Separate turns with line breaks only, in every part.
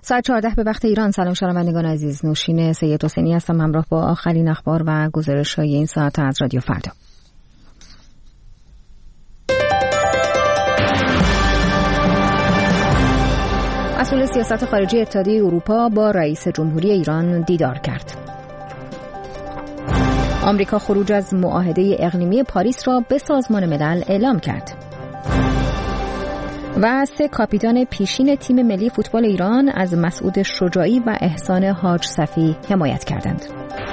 ساعت 14 به وقت ایران. سلام شنوندگان عزیز، نوشین سید حسینی هستم همراه با آخرین اخبار و گزارش‌های این ساعت از رادیو فردا. مسئول سیاست خارجی اتحادیه اروپا با رئیس جمهوری ایران دیدار کرد. آمریکا خروج از معاهده اقلیمی پاریس را به سازمان ملل اعلام کرد. و 3 کاپیتان پیشین تیم ملی فوتبال ایران از مسعود شجاعی و احسان حاج صفی حمایت کردند.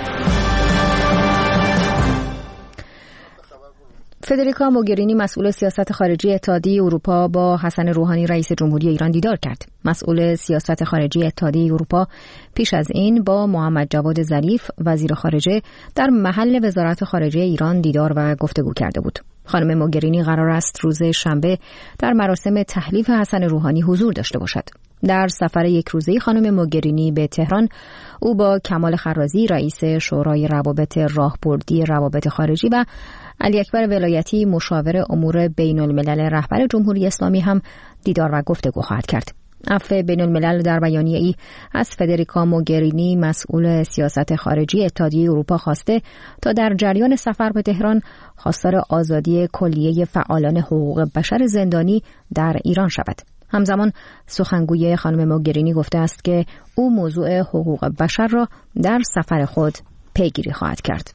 فدریکا موگرینی مسئول سیاست خارجی اتحادیه اروپا با حسن روحانی رئیس جمهوری ایران دیدار کرد. مسئول سیاست خارجی اتحادیه اروپا پیش از این با محمد جواد ظریف وزیر خارجه در محل وزارت خارجه ایران دیدار و گفتگو کرده بود. خانم موگرینی قرار است روز شنبه در مراسم تحلیف حسن روحانی حضور داشته باشد. در سفر یک روزه خانم موگرینی به تهران، او با کمال خرازی رئیس شورای روابط راهبردی روابط خارجی و علی اکبر ولایتی مشاور امور بین الملل رهبر جمهوری اسلامی هم دیدار و گفتگو خواهد کرد. عفو بین الملل در بیانیه‌ای از فدریکا موگرینی مسئول سیاست خارجی اتحادیه اروپا خواسته تا در جریان سفر به تهران خواستار آزادی کلیه فعالان حقوق بشر زندانی در ایران شود. همزمان سخنگوی خانم موگرینی گفته است که او موضوع حقوق بشر را در سفر خود پیگیری خواهد کرد.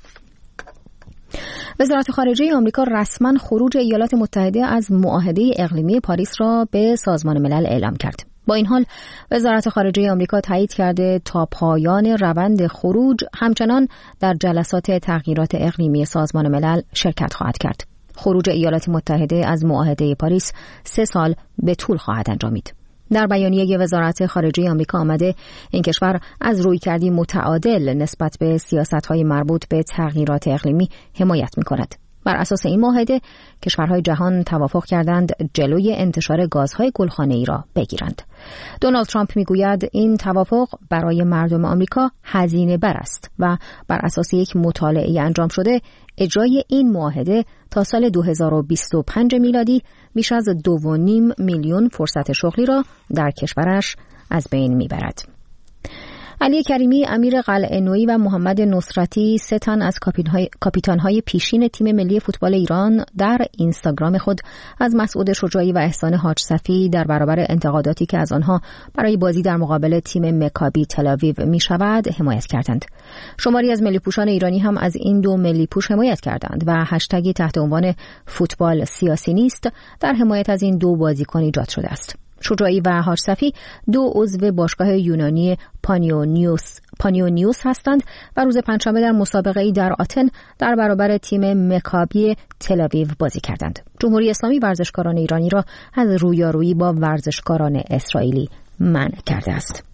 وزارت خارجه آمریکا رسما خروج ایالات متحده از معاهده اقلیمی پاریس را به سازمان ملل اعلام کرد. با این حال وزارت خارجه آمریکا تایید کرده تا پایان روند خروج همچنان در جلسات تغییرات اقلیمی سازمان ملل شرکت خواهد کرد. خروج ایالات متحده از معاهده پاریس 3 سال به طول خواهد انجامید. در بیانیه وزارت خارجه آمریکا آمده این کشور از رویکردی متعادل نسبت به سیاست‌های مربوط به تغییرات اقلیمی حمایت می‌کند. بر اساس این معاهده کشورهای جهان توافق کردند جلوی انتشار گازهای گلخانه‌ای را بگیرند. دونالد ترامپ میگوید این توافق برای مردم آمریکا هزینه بر است و بر اساس یک مطالعه انجام شده اجرای این معاهده تا سال 2025 میلادی بیش از 2.5 میلیون فرصت شغلی را در کشورش از بین میبرد. علی کریمی امیر قلعه نویی و محمد نصرتی 3 تن از کاپیتان‌های پیشین تیم ملی فوتبال ایران در اینستاگرام خود از مسعود شجاعی و احسان حاج صفی در برابر انتقاداتی که از آنها برای بازی در مقابل تیم مکابی تل‌آویو می‌شود حمایت کردند. شماری از ملی‌پوشان ایرانی هم از این 2 ملی‌پوش حمایت کردند و هشتگی تحت عنوان فوتبال سیاسی نیست در حمایت از این 2 بازیکن ایجاد شده است. شجاعی و حاج صفی 2 عضو باشگاه یونانی پانیونیوس هستند و روز پنجشنبه در مسابقه‌ای در آتن در برابر تیم مکابی تل‌آویو بازی کردند. جمهوری اسلامی ورزشکاران ایرانی را از رویارویی با ورزشکاران اسرائیلی منع کرده است.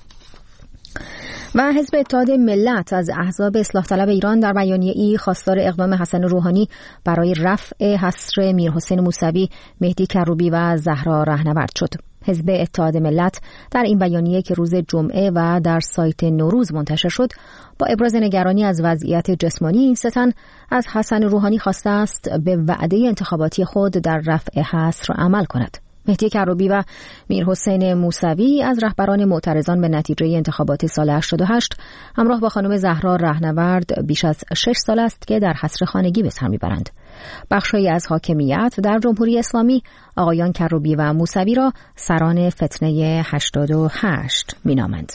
و حزب اتحاد ملت از احزاب اصلاح طلب ایران در بیانیه‌ای خواستار اقدام حسن روحانی برای رفع حصر میرحسین موسوی، مهدی کروبی و زهرا رهنورد شد. حزب اتحاد ملت در این بیانیه که روز جمعه و در سایت نوروز منتشر شد با ابراز نگرانی از وضعیت جسمانی این 3 تن از حسن روحانی خواسته است به وعده انتخاباتی خود در رفع حصر عمل کند. مهدی کروبی و میرحسین موسوی از رهبران معترضان به نتیجه انتخابات سال 88 همراه با خانم زهرا رهنورد بیش از 6 سال است که در حصر خانگی به سر میبرند. بخشی از حاکمیت در جمهوری اسلامی آقایان کروبی و موسوی را سران فتنه 88 مینامند.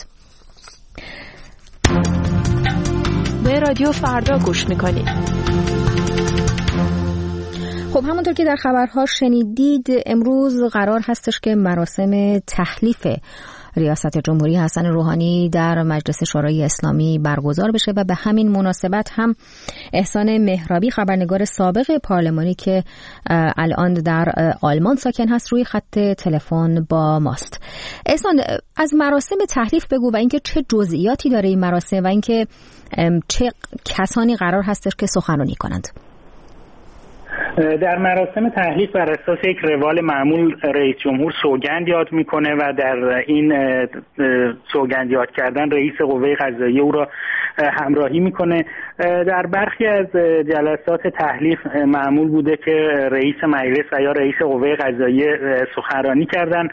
به رادیو فردا گوش میکنید.
خب همونطور که در خبرها شنیدید امروز قرار هستش که مراسم تحلیف ریاست جمهوری حسن روحانی در مجلس شورای اسلامی برگزار بشه و به همین مناسبت هم احسان مهرابی خبرنگار سابق پارلمانی که الان در آلمان ساکن هست روی خط تلفن با ماست. احسان، از مراسم تحلیف بگو و اینکه چه جزئیاتی داره این مراسم و اینکه چه کسانی قرار هستش که سخنرانی کنند.
در مراسم تحلیف بر اساس یک روال معمول رئیس جمهور سوگند یاد میکنه و در این سوگند یاد کردن رئیس قوه قضاییه او را همراهی میکنه. در برخی از جلسات تحلیف معمول بوده که رئیس مجلس و یا رئیس قوه قضاییه سخنرانی کردن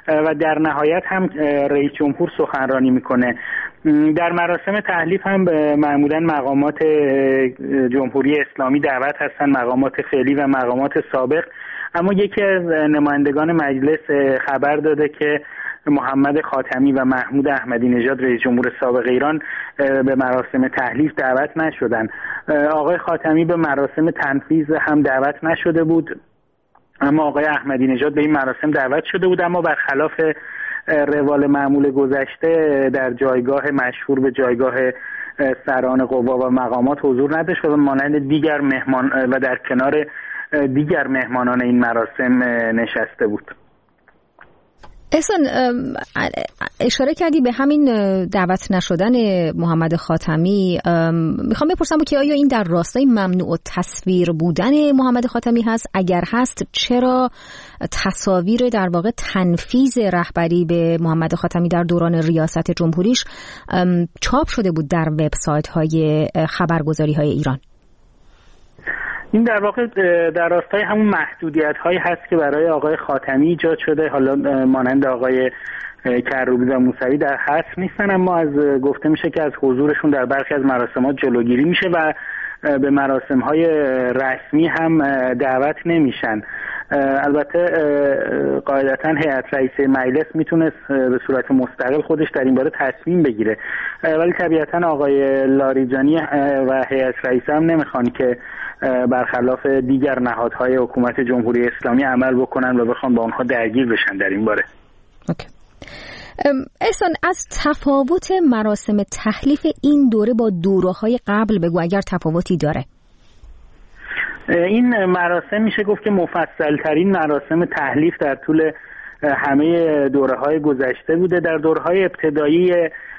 و در نهایت هم رئیس جمهور سخنرانی میکنه. در مراسم تحلیف هم معمولا مقامات جمهوری اسلامی دعوت هستن، مقامات فعلی و مقامات سابق. اما یکی از نمایندگان مجلس خبر داده که محمد خاتمی و محمود احمدی نژاد رئیس جمهور سابق ایران به مراسم تحلیف دعوت نشدن. آقای خاتمی به مراسم تنفیذ هم دعوت نشده بود، اما آقای احمدی نژاد به این مراسم دعوت شده بود، اما برخلاف روال معمول گذشته در جایگاه مشهور به جایگاه سران قوا و مقامات حضور نداشت و مانند دیگر مهمان و در کنار دیگر مهمانان این مراسم نشسته بود.
احسان، اشاره کردی به همین دعوت نشدن محمد خاتمی. میخوام بپرسم که آیا این در راستای ممنوع تصویر بودن محمد خاتمی هست؟ اگر هست چرا تصاویر در واقع تنفیذ رهبری به محمد خاتمی در دوران ریاست جمهوریش چاپ شده بود در وبسایت های خبرگزاری های ایران؟
این در واقع در راستای همون محدودیت هایی هست که برای آقای خاتمی ایجاد شده. حالا مانند آقای کروبی و موسوی در حصر نیستن، اما از گفته میشه که از حضورشون در برخی از مراسمات جلوگیری میشه و به مراسم های رسمی هم دعوت نمیشن. البته قاعدتا هیئت رئیسه مجلس میتونست به صورت مستقل خودش در این باره تصمیم بگیره، ولی طبیعتا آقای لاریجانی و هیئت رئیسه هم نمیخوان که برخلاف دیگر نهادهای حکومت جمهوری اسلامی عمل بکنن و بخوان با آنها درگیر بشن در این باره.
احسان، از تفاوت مراسم تحلیف این دوره با دوره‌های قبل بگو اگر تفاوتی داره.
این مراسم میشه گفت که مفصل ترین مراسم تحلیف در طول همه دوره‌های گذشته بوده. در دوره‌های ابتدایی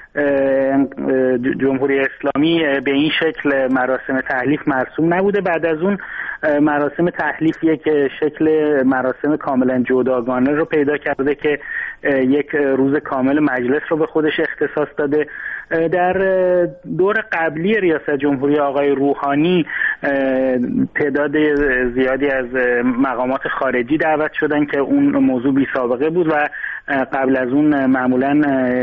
جمهوری اسلامی به این شکل مراسم تحلیف مرسوم نبوده. بعد از اون مراسم تحلیف یک شکل مراسم کاملا جداگانه رو پیدا کرده که یک روز کامل مجلس رو به خودش اختصاص داده. در دور قبلی ریاست جمهوری آقای روحانی تعداد زیادی از مقامات خارجی دعوت شدن که اون موضوع بی سابقه بود و قبل از اون معمولا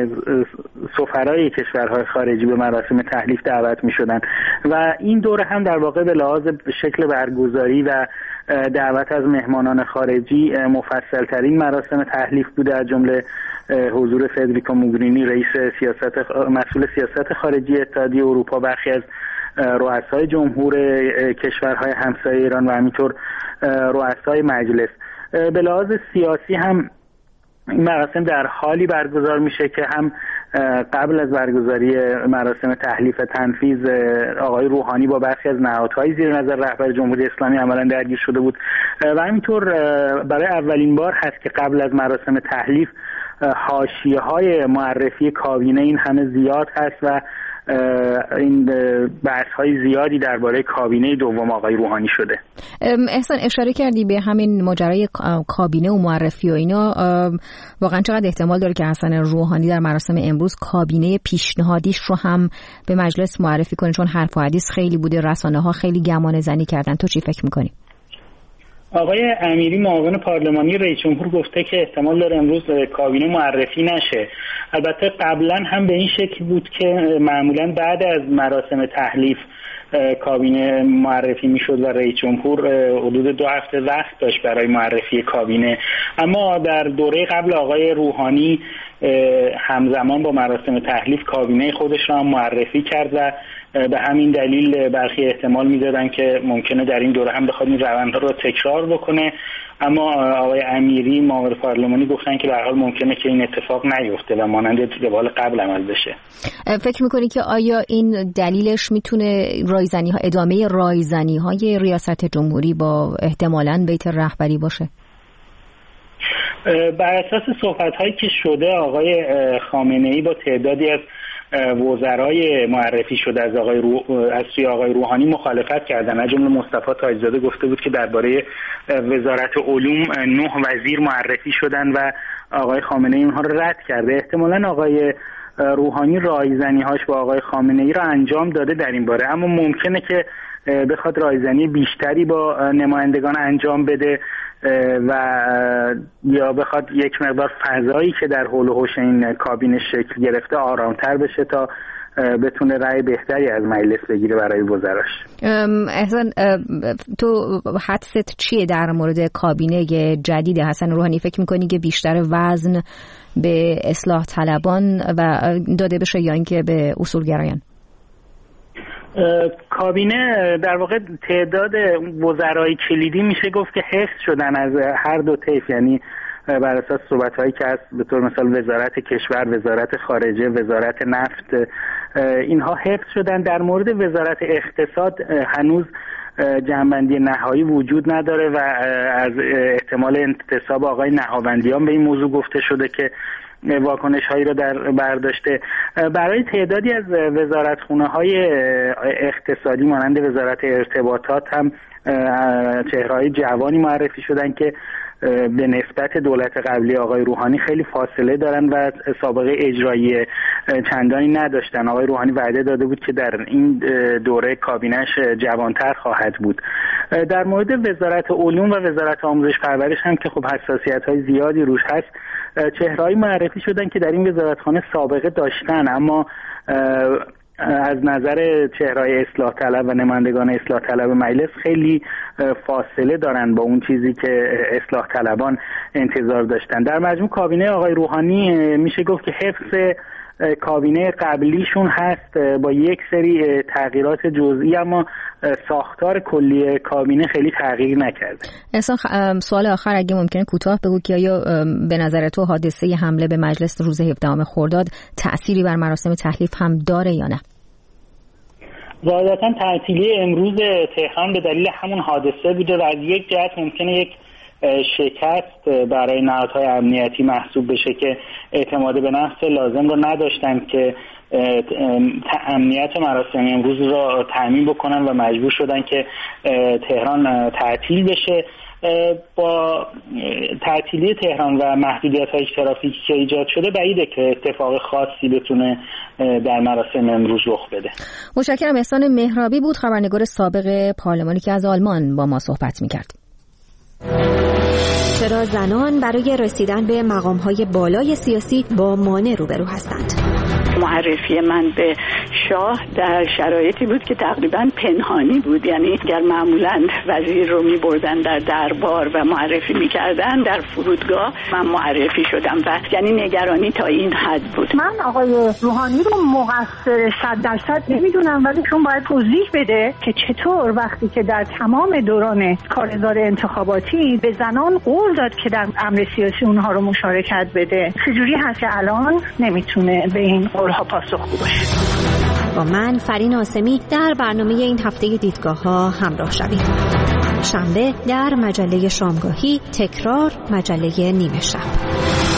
سفرای کشورهای خارجی به مراسم تحلیف دعوت می شدن و این دوره هم در واقع به لحاظ شکل برگزاری و دعوت از مهمانان خارجی مفصل ترین مراسم تحلیف بوده، از جمله حضور فدریکو موگرینی رئیس مسئول سیاست خارجی اتحادیه اروپا، برخی از رؤسای جمهور کشورهای همسایه ایران و همینطور رؤسای مجلس. به لحاظ سیاسی هم این مراسم در حالی برگزار میشه که هم قبل از برگزاری مراسم تحلیف تنفیذ آقای روحانی با برخی از نهادهای زیر نظر رهبر جمهوری اسلامی عملا درگیر شده بود و همینطور برای اولین بار هست که قبل از مراسم تحلیف حاشیه‌های معرفی کابینه این همه زیاد هست و این بحث‌های زیادی درباره کابینه دوم آقای روحانی شده.
احسان، اشاره کردی به همین ماجرای کابینه و معرفی و اینا. واقعا چقدر احتمال داره که حسن روحانی در مراسم امروز کابینه پیشنهادیش رو هم به مجلس معرفی کنه؟ چون حرف و حدیث خیلی بوده، رسانه‌ها خیلی گمان زنی کردن. تو چی فکر می‌کنی؟
آقای امیری معاون پارلمانی رئیس جمهور گفته که احتمال داره امروز کابینه معرفی نشه. البته قبلا هم به این شکل بود که معمولا بعد از مراسم تحلیف کابینه معرفی میشد و رئیس جمهور حدود 2 هفته وقت داشت برای معرفی کابینه، اما در دوره قبل آقای روحانی همزمان با مراسم تحلیف کابینه خودش را هم معرفی کرد و به همین دلیل برخی احتمال میدادن که ممکنه در این دوره هم بخواد این روندها رو تکرار بکنه، اما آقای امیری معاون پارلمانی گفتن که به هر حال ممکنه که این اتفاق نیفته و مانند روال قبل عمل بشه.
فکر میکنی که آیا این دلیلش میتونه ادامه رایزنی‌های ریاست جمهوری با احتمالاً بیت رهبری باشه؟
بر اساس صحبت‌هایی که شده آقای خامنه‌ای با تعدادی از وزرای معرفی شده از سوی آقای روحانی مخالفت کردن. از جمله مصطفی تاج‌زاده گفته بود که درباره وزارت علوم 9 وزیر معرفی شدن و آقای خامنه‌ای اونها رو رد کرده. احتمالاً آقای روحانی رایزنی‌هاش با آقای خامنه‌ای را انجام داده در این باره، اما ممکنه که بخواد رایزنی بیشتری با نمایندگان انجام بده و یا بخواد یک مقدار فضایی که در حول و حوش این کابینه شکل گرفته آرامتر بشه تا بتونه رأی بهتری از مجلس بگیره برای وزراش.
احسان، تو حدست چیه در مورد کابینه جدید حسن روحانی؟ فکر میکنی که بیشتر وزن به اصلاح طلبان و داده بشه یا اینکه به اصولگرایان؟
کابینه در واقع تعداد وزرای کلیدی میشه گفت که حفظ شدن از هر دو طیف، یعنی بر اساس صحبت‌هایی که هست به طور مثال وزارت کشور، وزارت خارجه، وزارت نفت، اینها حفظ شدن. در مورد وزارت اقتصاد هنوز جنبندی نهایی وجود نداره و از احتمال انتصاب آقای نهاوندیان به این موضوع گفته شده که واکنش هایی را در برداشته. برای تعدادی از وزارتخونه‌های اقتصادی مانند وزارت ارتباطات هم چهره‌های جوانی معرفی شدن که به نسبت دولت قبلی آقای روحانی خیلی فاصله دارن و سابقه اجرایی چندانی نداشتن. آقای روحانی وعده داده بود که در این دوره کابینش جوانتر خواهد بود. در مورد وزارت علوم و وزارت آموزش پرورش هم که خب حساسیت‌های زیادی روش هست، چهره‌ای معرفی شدن که در این وزارتخانه سابقه داشتن، اما از نظر چهره‌های اصلاح طلب و نمایندگان اصلاح طلب مجلس خیلی فاصله دارن با اون چیزی که اصلاح طلبان انتظار داشتن. در مجموع کابینه آقای روحانی میشه گفت که حفظ کابینه قبلیشون هست با یک سری تغییرات جزئی، اما ساختار کلی کابینه خیلی تغییر نکرده.
احسان، سوال آخر اگه ممکنه کوتاه بگو که آیا به نظر تو حادثه حمله به مجلس روز 17 خرداد تأثیری بر مراسم تحلیف هم داره یا نه؟
ظاهراً تعطیلی امروز تهران به دلیل همون حادثه بوده و از یک جهت ممکنه یک شکست برای نهادهای امنیتی محسوب بشه که اعتماد به نفس لازم رو نداشتن که امنیت مراسم امروز رو تامین بکنن و مجبور شدن که تهران تعطیل بشه. با تعطیلی تهران و محدودیت‌های ترافیکی که ایجاد شده بعیده که اتفاق خاصی بتونه در مراسم امروز رخ بده.
متشکرم. احسان مهرابی بود، خبرنگار سابق پارلمانی که از آلمان با ما صحبت می‌کرد.
چرا زنان برای رسیدن به مقام‌های بالای سیاسی با مانع روبرو هستند؟
معرفی من به شاه در شرایطی بود که تقریبا پنهانی بود، یعنی اگر معمولا وزیر رو می‌بردن در دربار و معرفی می‌کردن، در فرودگاه من معرفی شدم و یعنی نگرانی تا این حد بود.
من آقای روحانی رو مقصر 100% نمیدونم، ولی چون باید توضیح بده که چطور وقتی که در تمام دوران کارزار انتخاباتی به زنان قول داد که در امر سیاسی اونها رو مشارکت بده، چجوری هست که الان نمیتونه به این قولها پاسخگو باشه.
با من فرین آسمی در برنامه این هفته دیدگاه‌ها همراه شوید. شنبه در مجله شامگاهی، تکرار مجله نیمه شب.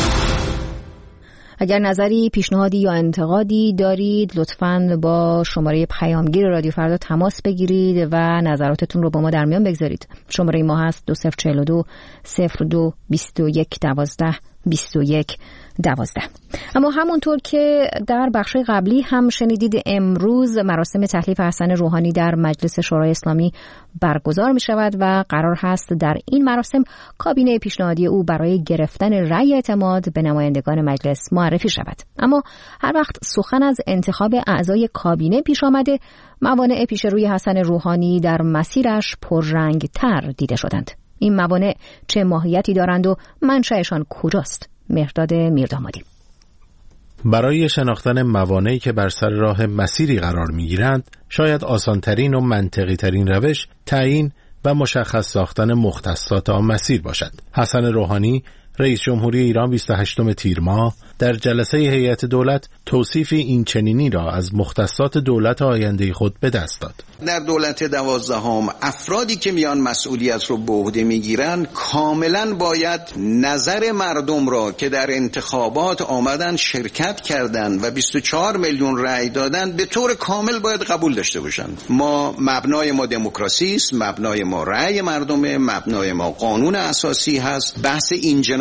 اگر نظری، پیشنهادی یا انتقادی دارید لطفاً با شماره پیامگیر رادیو فردا تماس بگیرید و نظراتتون رو با ما در میان بگذارید. شماره ما هست 2042 02 21 12 21 12. اما همونطور که در بخش قبلی هم شنیدید، امروز مراسم تحلیف حسن روحانی در مجلس شورای اسلامی برگزار می شود و قرار هست در این مراسم کابینه پیشنهادی او برای گرفتن رأی اعتماد به نمایندگان مجلس معرفی شود. اما هر وقت سخن از انتخاب اعضای کابینه پیش آمده، موانع پیش روی حسن روحانی در مسیرش پررنگ تر دیده شدند. این موانع چه ماهیتی دارند و منشأشان کجاست؟ مهرداد میردامادی.
برای شناختن موانعی که بر سر راه مسیری قرار می‌گیرند، شاید آسان‌ترین و منطقی‌ترین روش تعیین و مشخص ساختن مختصات آن مسیر باشد. حسن روحانی رئیس جمهوری ایران 28 تیر ماه در جلسه هیئت دولت توصیف این چنینی را از مختصات دولت آینده خود به دست داد.
در دولت 12 افرادی که میان مسئولیت رو به عهده میگیرن کاملا باید نظر مردم را که در انتخابات آمدن شرکت کردن و 24 میلیون رأی دادن به طور کامل باید قبول داشته باشن. مبنای ما دموکراسی است، مبنای ما رأی مردمه، مبنای ما قانون اساسی هست. بحث این جناب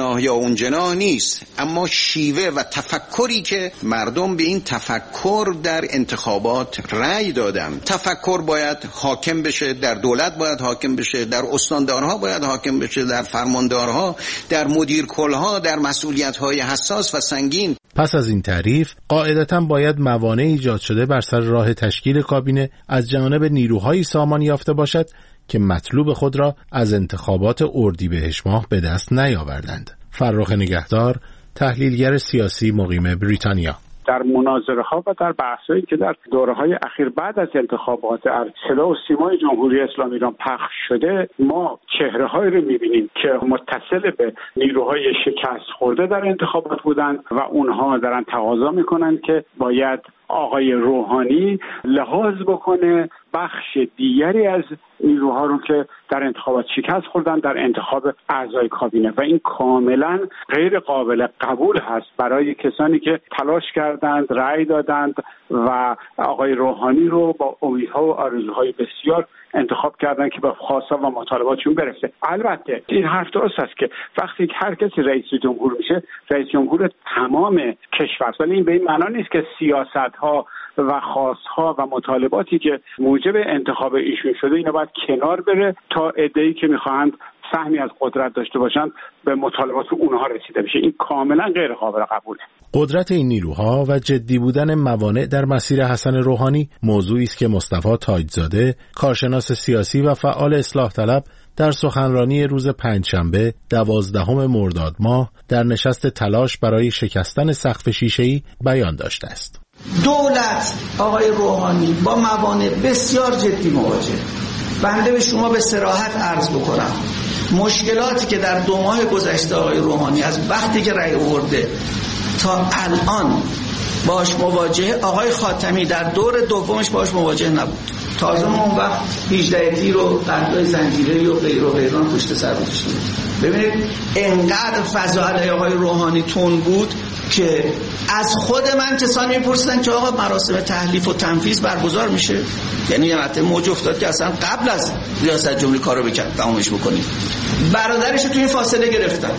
جناح یا اون جناح نیست، اما شیوه و تفکری که مردم به این تفکر در انتخابات رأی دادن. تفکر باید حاکم بشه، در دولت باید حاکم بشه، در استاندارها باید حاکم بشه، در فرماندارها، در مدیرکلها، در مسئولیت‌های حساس و سنگین.
پس از این تعریف قاعدتاً باید موانع ایجاد شده بر سر راه تشکیل کابینه از جانب نیروهای سامان یافته باشد که مطلوب خود را از انتخابات اردیبهشت ماه به دست نیاوردند. فرخ نگهدار، تحلیلگر سیاسی مقیم بریتانیا:
در مناظره‌ها و در بحث‌هایی که در دوره‌های اخیر بعد از انتخابات صدا و سیمای جمهوری اسلامی ایران پخش شده، ما چهره‌هایی رو می‌بینیم که متصل به نیروهای شکست خورده در انتخابات بودند و اونها دارن تقاضا می‌کنند که باید آقای روحانی لحاظ بکنه بخش دیگری از نیروها رو که در انتخابات شکست خوردن در انتخاب اعضای کابینه و این کاملا غیر قابل قبول هست برای کسانی که تلاش کردند، رأی دادند و آقای روحانی رو با امیدها و آرزوهای بسیار انتخاب کردن که به خواستها و مطالباتشون برسه. البته این حرف درست است که وقتی هر کسی رئیس جمهور میشه، رئیس جمهور تمام کشور، ولی این به این معنا نیست که سیاست‌ها و خواستها و مطالباتی که موجب انتخاب ایشون شده اینا باید کنار بره تا عده‌ای که میخواهند سهمی از قدرت داشته باشند به مطالبات اونها رسیده بشه. این کاملا غیر قابل قبوله.
قدرت این نیروها و جدی بودن موانع در مسیر حسن روحانی موضوعی است که مصطفی تاجزاده، کارشناس سیاسی و فعال اصلاح طلب، در سخنرانی روز پنجشنبه 12 مرداد ماه در نشست تلاش برای شکستن سقف شیشه‌ای بیان داشته است.
دولت آقای روحانی با موانع بسیار جدی مواجه. بنده به شما به صراحت عرض بکنم مشکلاتی که در 2 ماه گذشته آقای روحانی از وقتی که رأی آورده تا الان باش مواجه، آقای خاتمی در دور دومش باش مواجه نبود. تازه ما اون وقت 18 تیر و قتل‌های زنجیره‌ای و غیر و غیران پشت سر گذاشتیم. ببینید انقدر فضا علیه آقای روحانی تون بود که از خود من کسانی میپرسیدن که آقا مراسم تحلیف و تنفیذ برگزار میشه، یعنی یه وقت موج افتاد که اصلا قبل از ریاست جمهوری کارو بکن تمامش بکنید. برادرش تو این فاصله گرفتن،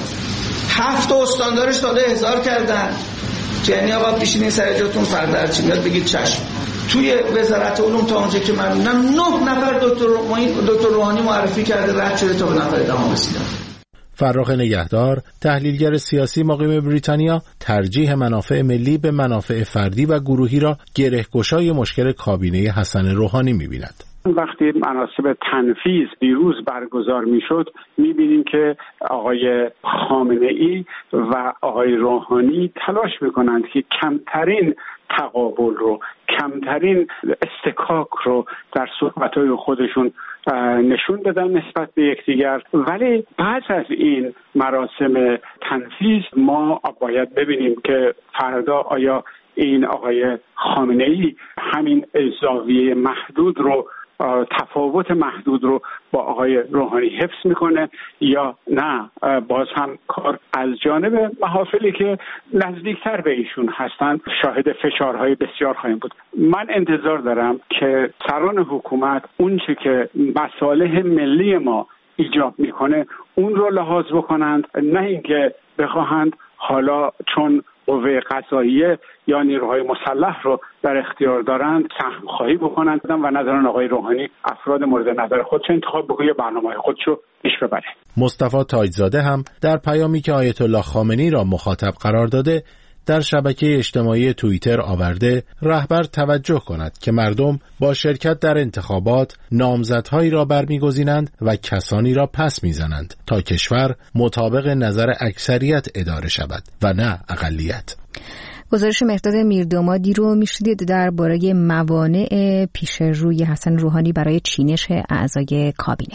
7 استاندارش داده احضار کردن که یعنی آقا بشینین سر جاتون، فردا هرچی میاد بگید چشم. توی وزارت علوم تا اونجا که من میدونم 9 نفر دکتر روحانی معرفی کرده، رد شده تا به نفر دهم رسیدن.
فرخ نگهدار، تحلیلگر سیاسی مقیم بریتانیا، ترجیح منافع ملی به منافع فردی و گروهی را گره‌گشای مشکل کابینه حسن روحانی می‌بیند.
وقتی مناسب تنفیذ دیروز برگزار میشد میبینیم که آقای خامنه‌ای و آقای روحانی تلاش میکنند که کمترین تقابل رو، کمترین استکاک رو در صحبت‌های خودشون نشون بدن نسبت به یکدیگر، ولی بعد از این مراسم تنفیذ ما باید ببینیم که فردا آیا این آقای خامنه‌ای همین زاویه محدود رو، تفاوت محدود رو با آقای روحانی حفظ میکنه یا نه باز هم کار از جانب محافلی که نزدیکتر به ایشون هستند شاهد فشارهای بسیار خواهیم بود. من انتظار دارم که سران حکومت اونچه که مصالح ملی ما ایجاب میکنه اون رو لحاظ بکنند، نه اینکه بخواهند حالا چون قوه قضاییه یا نیروهای مسلح رو در اختیار دارند سهم خواهی بکنند و نظران آقای روحانی افراد مورد نظر خودشو انتخاب بکنه، برنامه خودشو پیش ببره.
مصطفی تاجزاده هم در پیامی که آیت الله خامنه‌ای را مخاطب قرار داده در شبکه اجتماعی توییتر آورده رهبر توجه کند که مردم با شرکت در انتخابات نامزدهایی را برمیگزینند و کسانی را پس میزنند تا کشور مطابق نظر اکثریت اداره شود و نه اقلیت.
گزارش مهرداد میردامادی رو میشنیدید درباره موانع پیش روی حسن روحانی برای چینش اعضای کابینه.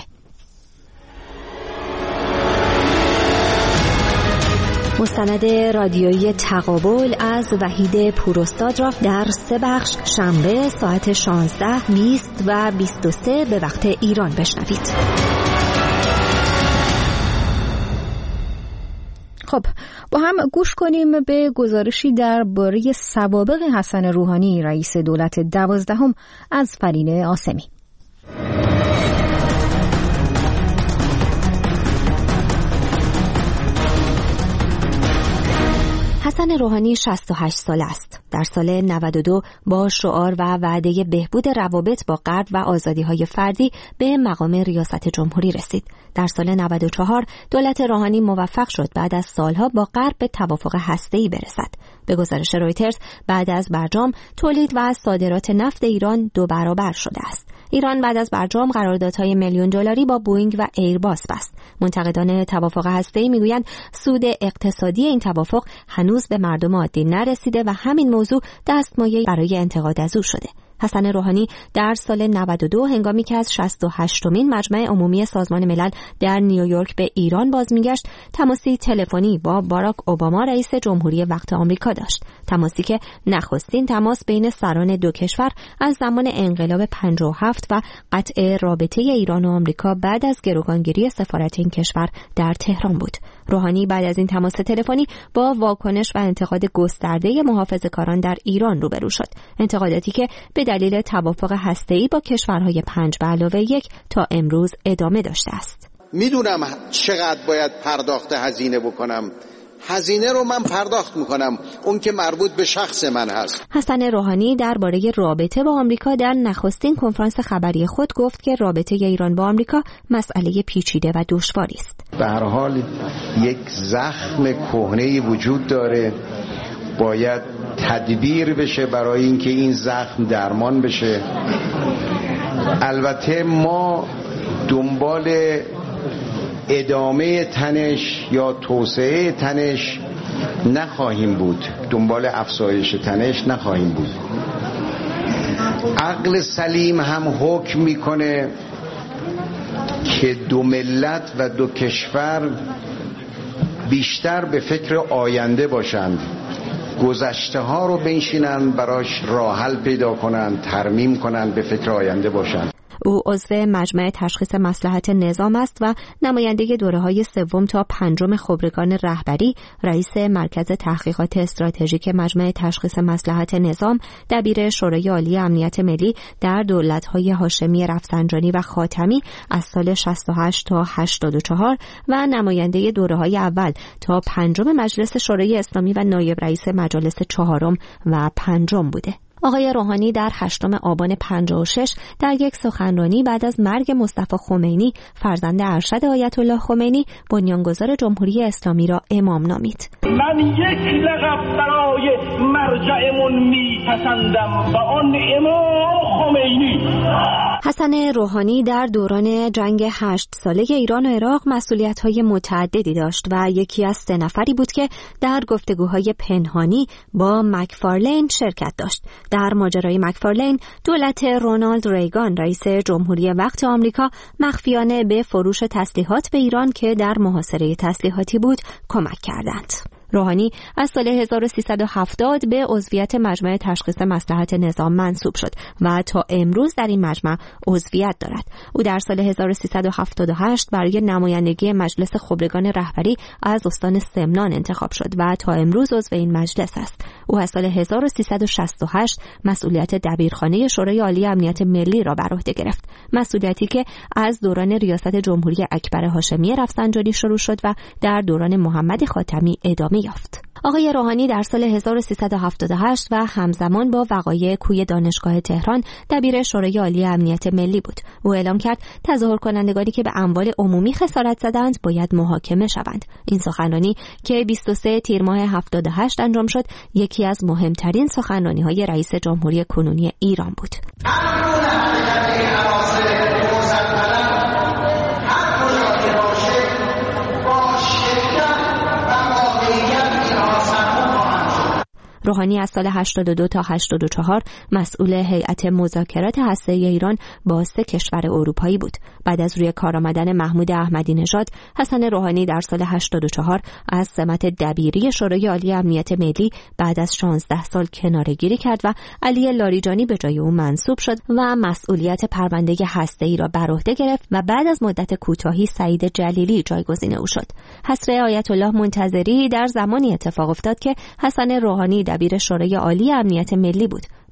مستند رادیویی تقابل از وحید پوراستاد را در 3 بخش شنبه ساعت 16، 20 و 23 به وقت ایران بشنوید.
خب با هم گوش کنیم به گزارشی درباره سوابق حسن روحانی رئیس دولت 12 از فرین آسمی.
حسن روحانی 68 ساله است. در سال 92 با شعار و وعده بهبود روابط با غرب و آزادی‌های فردی به مقام ریاست جمهوری رسید. در سال 94 دولت روحانی موفق شد بعد از سالها با غرب به توافق هسته‌ای برسد. به گزارش رویترز بعد از برجام تولید و صادرات نفت ایران 2 برابر شده است. ایران بعد از برجام قراردادهای میلیون دلاری با بوئینگ و ایرباس بست. منتقدان توافق هسته‌ای میگویند سود اقتصادی این توافق هنوز به مردم عادی نرسیده و همین موضوع دستمایه برای انتقاد از او شده. حسن روحانی در سال 92 هنگامی که از 68مین مجمع عمومی سازمان ملل در نیویورک به ایران باز میگشت، تماسی تلفنی با باراک اوباما رئیس جمهوری وقت آمریکا داشت. تماسی که نخستین تماس بین سران دو کشور از زمان انقلاب 57 و قطع رابطه ایران و آمریکا بعد از گروگانگیری سفارت این کشور در تهران بود. روحانی بعد از این تماس تلفنی با واکنش و انتقاد گسترده محافظه‌کاران در ایران روبرو شد. انتقاداتی که به دلیل توافق هسته‌ای با کشورهای 5+1 تا امروز ادامه داشته است.
میدونم چقدر باید پرداخت هزینه بکنم. هزینه رو من پرداخت میکنم، اون که مربوط به شخص من هست.
حسن روحانی درباره رابطه با آمریکا در نخستین کنفرانس خبری خود گفت که رابطه ایران با آمریکا مسئله پیچیده و دشواری است.
به هر حال یک زخم کهنه‌ای وجود داره، باید تدبیر بشه برای اینکه این زخم درمان بشه. البته ما دنبال ادامه تنش یا توسعه تنش نخواهیم بود، دنبال افزایش تنش نخواهیم بود. عقل سلیم هم حکم میکنه که 2 ملت و 2 کشور بیشتر به فکر آینده باشند، گذشته ها رو بنشینن براش راه حل پیدا کنن، ترمیم کنن، به فکر آینده باشن.
او عضو مجمع تشخیص مصلحت نظام است و نماینده دوره‌های 3 تا 5 خبرگان رهبری، رئیس مرکز تحقیقات استراتژیک مجمع تشخیص مصلحت نظام، دبیر شورای عالی امنیت ملی در دولت‌های هاشمی رفسنجانی و خاتمی از سال 68 تا 84 و نماینده دوره‌های اول تا 5 مجلس شورای اسلامی و نایب رئیس مجالس 4 و 5 بوده. آقای روحانی در 8 آبان 56 در یک سخنرانی بعد از مرگ مصطفی خمینی فرزند ارشد آیت الله خمینی بنیانگذار جمهوری اسلامی را امام نامید.
من یک لقب برای مرجعمون میپسندم و آن امام خمینی.
حسن روحانی در دوران جنگ 8 ساله ایران و عراق مسئولیت‌های متعددی داشت و یکی از 3 نفری بود که در گفتگوهای پنهانی با مکفارلین شرکت داشت. در ماجرای مکفارلین، دولت رونالد ریگان رئیس جمهوری وقت آمریکا مخفیانه به فروش تسلیحات به ایران که در محاصره تسلیحاتی بود کمک کردند. روحانی از سال 1370 به عضویت مجمع تشخیص مصلحت نظام منصوب شد و تا امروز در این مجمع عضویت دارد. او در سال 1378 برای نمایندگی مجلس خبرگان رهبری از استان سمنان انتخاب شد و تا امروز عضو این مجلس است. او از سال 1368 مسئولیت دبیرخانه شورای عالی امنیت ملی را بر عهده گرفت، مسئولیتی که از دوران ریاست جمهوری اکبر هاشمی رفسنجانی شروع شد و در دوران محمد خاتمی ادامه یافت. آقای روحانی در سال 1378 و همزمان با وقایع کوی دانشگاه تهران دبیر شورای عالی امنیت ملی بود. او اعلام کرد تظاهر کنندگانی که به اموال عمومی خسارت زدند باید محاکمه شوند. این سخنرانی که 23 تیر ماه 78 انجام شد، یکی از مهمترین سخنرانی‌های رئیس جمهوری کنونی ایران بود. روحانی از سال 82 تا 84 مسئول هیئت مذاکرات هسته‌ای ایران با 3 کشور اروپایی بود. بعد از روی کار آمدن محمود احمدی نژاد، حسن روحانی در سال 84 از سمت دبیری شورای عالی امنیت ملی بعد از 16 سال کناره‌گیری کرد و علی لاریجانی به جای او منصوب شد و مسئولیت پرونده هسته‌ای را بر عهده گرفت و بعد از مدت کوتاهی سعید جلیلی جایگزین او شد. حصر آیت الله منتظری در زمانی اتفاق افتاد که حسن روحانی دبیر شورای عالی امنیت ملی بود.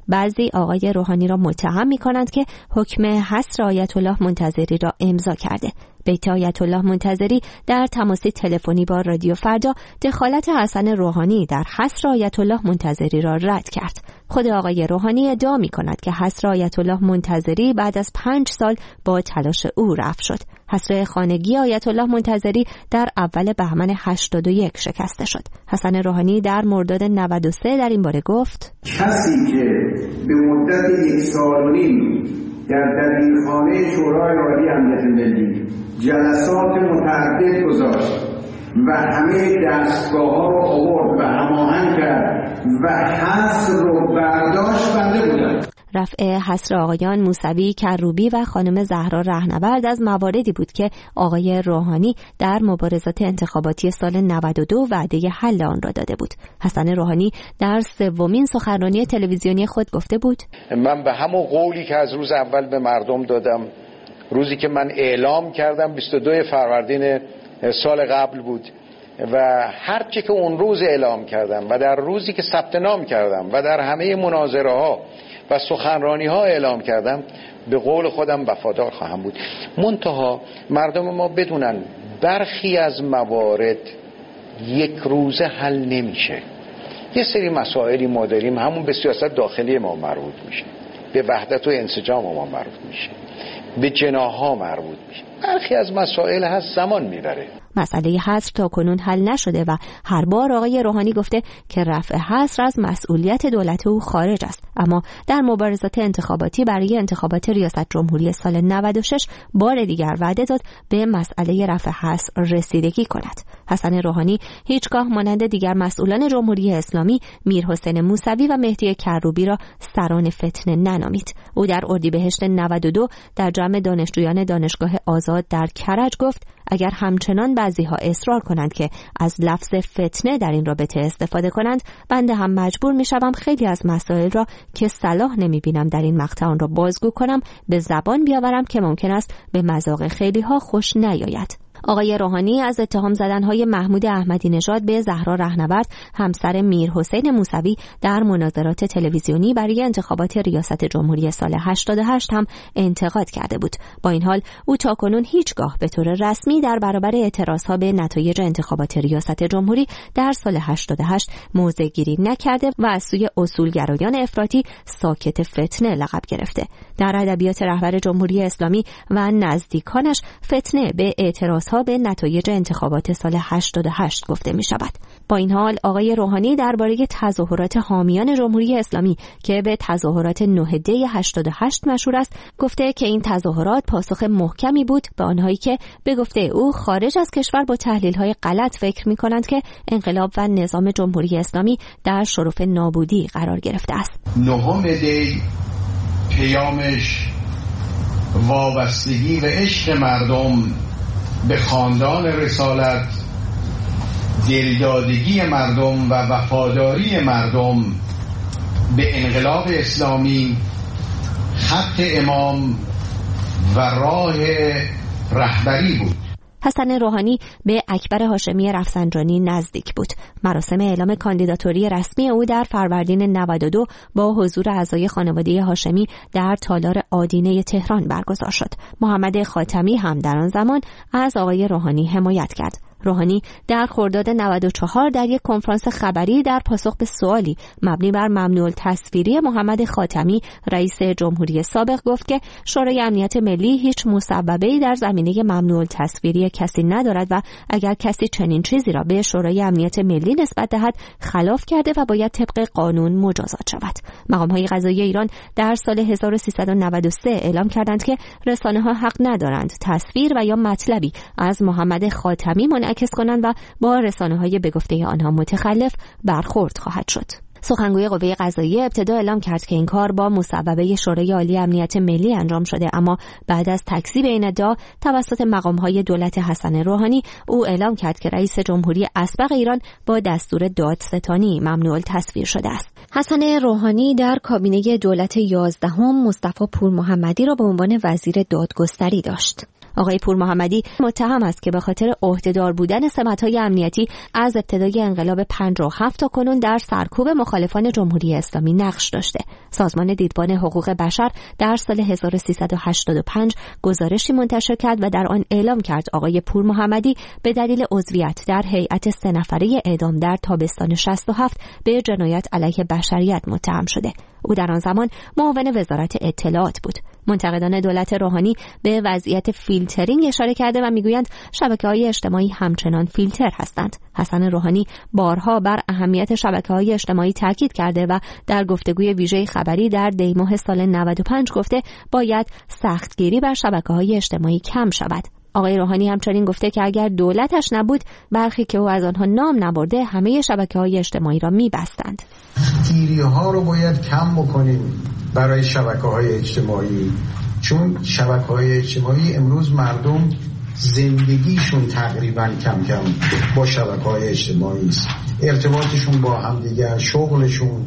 بعضی آقای روحانی را متهم می‌کنند که حکم حصر آیت الله منتظری را امضا کرده. بیت آیت الله منتظری در تماسی تلفنی با رادیو فردا دخالت حسن روحانی در حصر آیت الله منتظری را رد کرد. خود آقای روحانی ادعا می‌کند که حصر آیت الله منتظری بعد از 5 سال با تلاش او رفع شد. حصر خانگی آیت الله منتظری در اول بهمن 81 شکسته شد. حسن روحانی در مرداد 93 در این باره گفت:
کسی که به مدت 1 سال و نیم در دبیرخانه شورای عالی امنیت ملی جلسات متعدد گذاشت و همه دستگاه‌ها رو آورد و هماهنگ کرد و حصر رو برداشت، بنده بودم.
رفع حصر آقایان موسوی کروبی و خانم زهرا رهنورد از مواردی بود که آقای روحانی در مبارزات انتخاباتی سال 92 وعده حل آن را داده بود. حسن روحانی در 3مین سخنرانی تلویزیونی خود گفته بود:
من به همون قولی که از روز اول به مردم دادم، روزی که من اعلام کردم 22 فروردین سال قبل بود و هرچی که اون روز اعلام کردم و در روزی که ثبت نام کردم و در همه مناظره ها و سخنرانی ها اعلام کردم، به قول خودم وفادار خواهم بود. منتها مردم ما بدونن برخی از موارد 1 روزه حل نمیشه. یه سری مسائلی ما داریم، همون به سیاست داخلی ما مربوط میشه، به وحدت و انسجام ما مربوط میشه، به جناح‌ها مربوط میشه. برخی از مسائل هست زمان میبره.
مسئله حصر تا کنون حل نشده و هر بار آقای روحانی گفته که رفع حصر از مسئولیت دولت او خارج است، اما در مبارزات انتخاباتی برای انتخابات ریاست جمهوری سال 96 بار دیگر وعده داد به مسئله رفع حصر رسیدگی کند. حسن روحانی هیچگاه مانند دیگر مسئولان جمهوری اسلامی میرحسین موسوی و مهدی کروبی را سران فتنه ننامید. او در اردیبهشت 92 در جمع دانشجویان دانشگاه آزاد در کرج گفت: اگر همچنان بعضی‌ها اصرار کنند که از لفظ فتنه در این رابطه استفاده کنند، بنده هم مجبور می‌شوم خیلی از مسائل را که صلاح نمی‌بینم در این مقطع آن را بازگو کنم به زبان بیاورم که ممکن است به مذاق خیلی‌ها خوش نیاید. آقای روحانی از اتهام زدن‌های محمود احمدی نژاد به زهرا رهنورد همسر میرحسین موسوی در مناظرات تلویزیونی برای انتخابات ریاست جمهوری سال 88 هم انتقاد کرده بود. با این حال او تاکنون هیچگاه به طور رسمی در برابر اعتراضها به نتایج انتخابات ریاست جمهوری در سال 88 موضع گیری نکرده و از سوی اصولگرایان افراطی ساکت فتنه لقب گرفته. در ادبیات رهبر جمهوری اسلامی و نزدیکانش فتنه به اعتراض به نتایج انتخابات سال 88 گفته می شود. با این حال آقای روحانی درباره تظاهرات حامیان جمهوری اسلامی که به تظاهرات 9 دی 88 مشهور است گفته که این تظاهرات پاسخ محکمی بود به آنهایی که به گفته او خارج از کشور با تحلیل‌های غلط فکر می کنند که انقلاب و نظام جمهوری اسلامی در شرف نابودی قرار گرفته است.
9 دی پیامش وابستگی و عشق مردم به خاندان رسالت، دلدادگی مردم و وفاداری مردم به انقلاب اسلامی، خط امام و راه رهبری بود.
حسن روحانی به اکبر هاشمی رفسنجانی نزدیک بود. مراسم اعلام کاندیداتوری رسمی او در فروردین 92 با حضور اعضای خانواده هاشمی در تالار آدینه تهران برگزار شد. محمد خاتمی هم در آن زمان از آقای روحانی حمایت کرد. روحانی در خرداد 94 در یک کنفرانس خبری در پاسخ به سوالی مبنی بر ممنوع التصویری محمد خاتمی رئیس جمهوری سابق گفت که شورای امنیت ملی هیچ مصوبه‌ای در زمینه ممنوع التصویری کسی ندارد و اگر کسی چنین چیزی را به شورای امنیت ملی نسبت دهد خلاف کرده و باید طبق قانون مجازات شود. مقام‌های قضایی ایران در سال 1393 اعلام کردند که رسانه‌ها حق ندارند تصویر و یا مطلبی از محمد خاتمی منعکس کنند و با رسانه‌های به گفته آنها متخلف برخورد خواهد شد. سخنگوی قوه قضاییه ابتدا اعلام کرد که این کار با مصوبه شورای عالی امنیت ملی انجام شده، اما بعد از تکذیب این ادعا توسط مقام‌های دولت حسن روحانی او اعلام کرد که رئیس جمهوری اسبق ایران با دستور دادستانی ممنوع التصویر شده است. حسن روحانی در کابینه دولت 11 مصطفی پور محمدی را به عنوان وزیر دادگستری داشت. آقای پور محمدی متهم است که به خاطر عهدهدار بودن سمت‌های امنیتی از ابتدای انقلاب 57 تا کنون در سرکوب مخالفان جمهوری اسلامی نقش داشته. سازمان دیدبان حقوق بشر در سال 1385 گزارشی منتشر کرد و در آن اعلام کرد آقای پور محمدی به دلیل عضویت در هیئت 3 نفره اعدام در تابستان 67 به جنایت علیه بشریت متهم شده. او در آن زمان معاون وزارت اطلاعات بود. منتقدان دولت روحانی به وضعیت فیلترینگ اشاره کرده و میگویند شبکه‌های اجتماعی همچنان فیلتر هستند. حسن روحانی بارها بر اهمیت شبکه‌های اجتماعی تاکید کرده و در گفتگوی ویژه خبری در دی‌ماه سال 95 گفته باید سختگیری بر شبکه‌های اجتماعی کم شود. آقای روحانی همچنین گفته که اگر دولتش نبود برخی که او از آنها نام نبرده همه شبکه‌های اجتماعی را می‌بستند.
تیری‌ها رو باید کم بکنیم برای شبکه‌های اجتماعی، چون شبکه‌های اجتماعی امروز مردم زندگیشون تقریبا کم کم با شبکه‌های اجتماعی است. ارتباطشون با همدیگر، شغلشون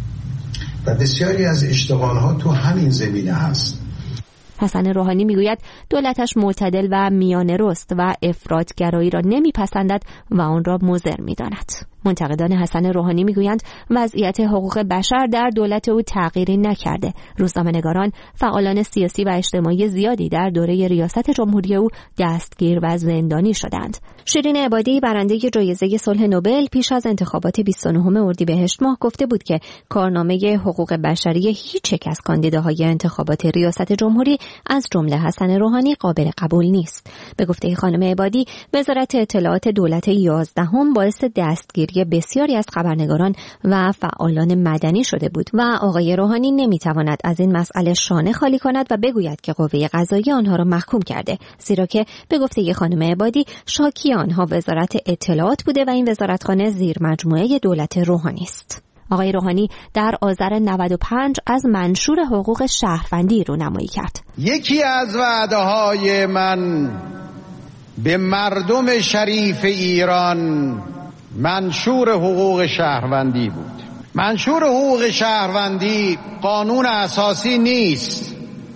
و بسیاری از اشتغال‌ها تو همین زمینه هست.
حسن روحانی میگوید دولتش معتدل و میانه رست و افراطگرایی را نمیپسندد و آن را مضر میداند. منتقدان حسن روحانی میگویند وضعیت حقوق بشر در دولت او تغییری نکرده. روزنامه‌نگاران، فعالان سیاسی و اجتماعی زیادی در دوره ریاست جمهوری او دستگیر و زندانی شدند. شیرین عبادی برنده جایزه صلح نوبل پیش از انتخابات 29 اردیبهشت ماه گفته بود که کارنامه حقوق بشری هیچ یک از کاندیداهای انتخابات ریاست جمهوری از جمله حسن روحانی قابل قبول نیست. به گفته خانم عبادی، وزارت اطلاعات دولت 11 باعث دستگیری بسیاری از خبرنگاران و فعالان مدنی شده بود و آقای روحانی نمیتواند از این مسئله شانه خالی کند و بگوید که قوه قضاییه آنها را محکوم کرده، زیرا که به گفته خانم عبادی شاکی آنها وزارت اطلاعات بوده و این وزارتخانه زیر مجموعه دولت روحانی است. آقای روحانی در آذر 95 از منشور حقوق شهروندی رونمایی کرد.
یکی از وعده‌های من به مردم شریف ایران منشور حقوق شهروندی بود. منشور حقوق شهروندی قانون اساسی نیست،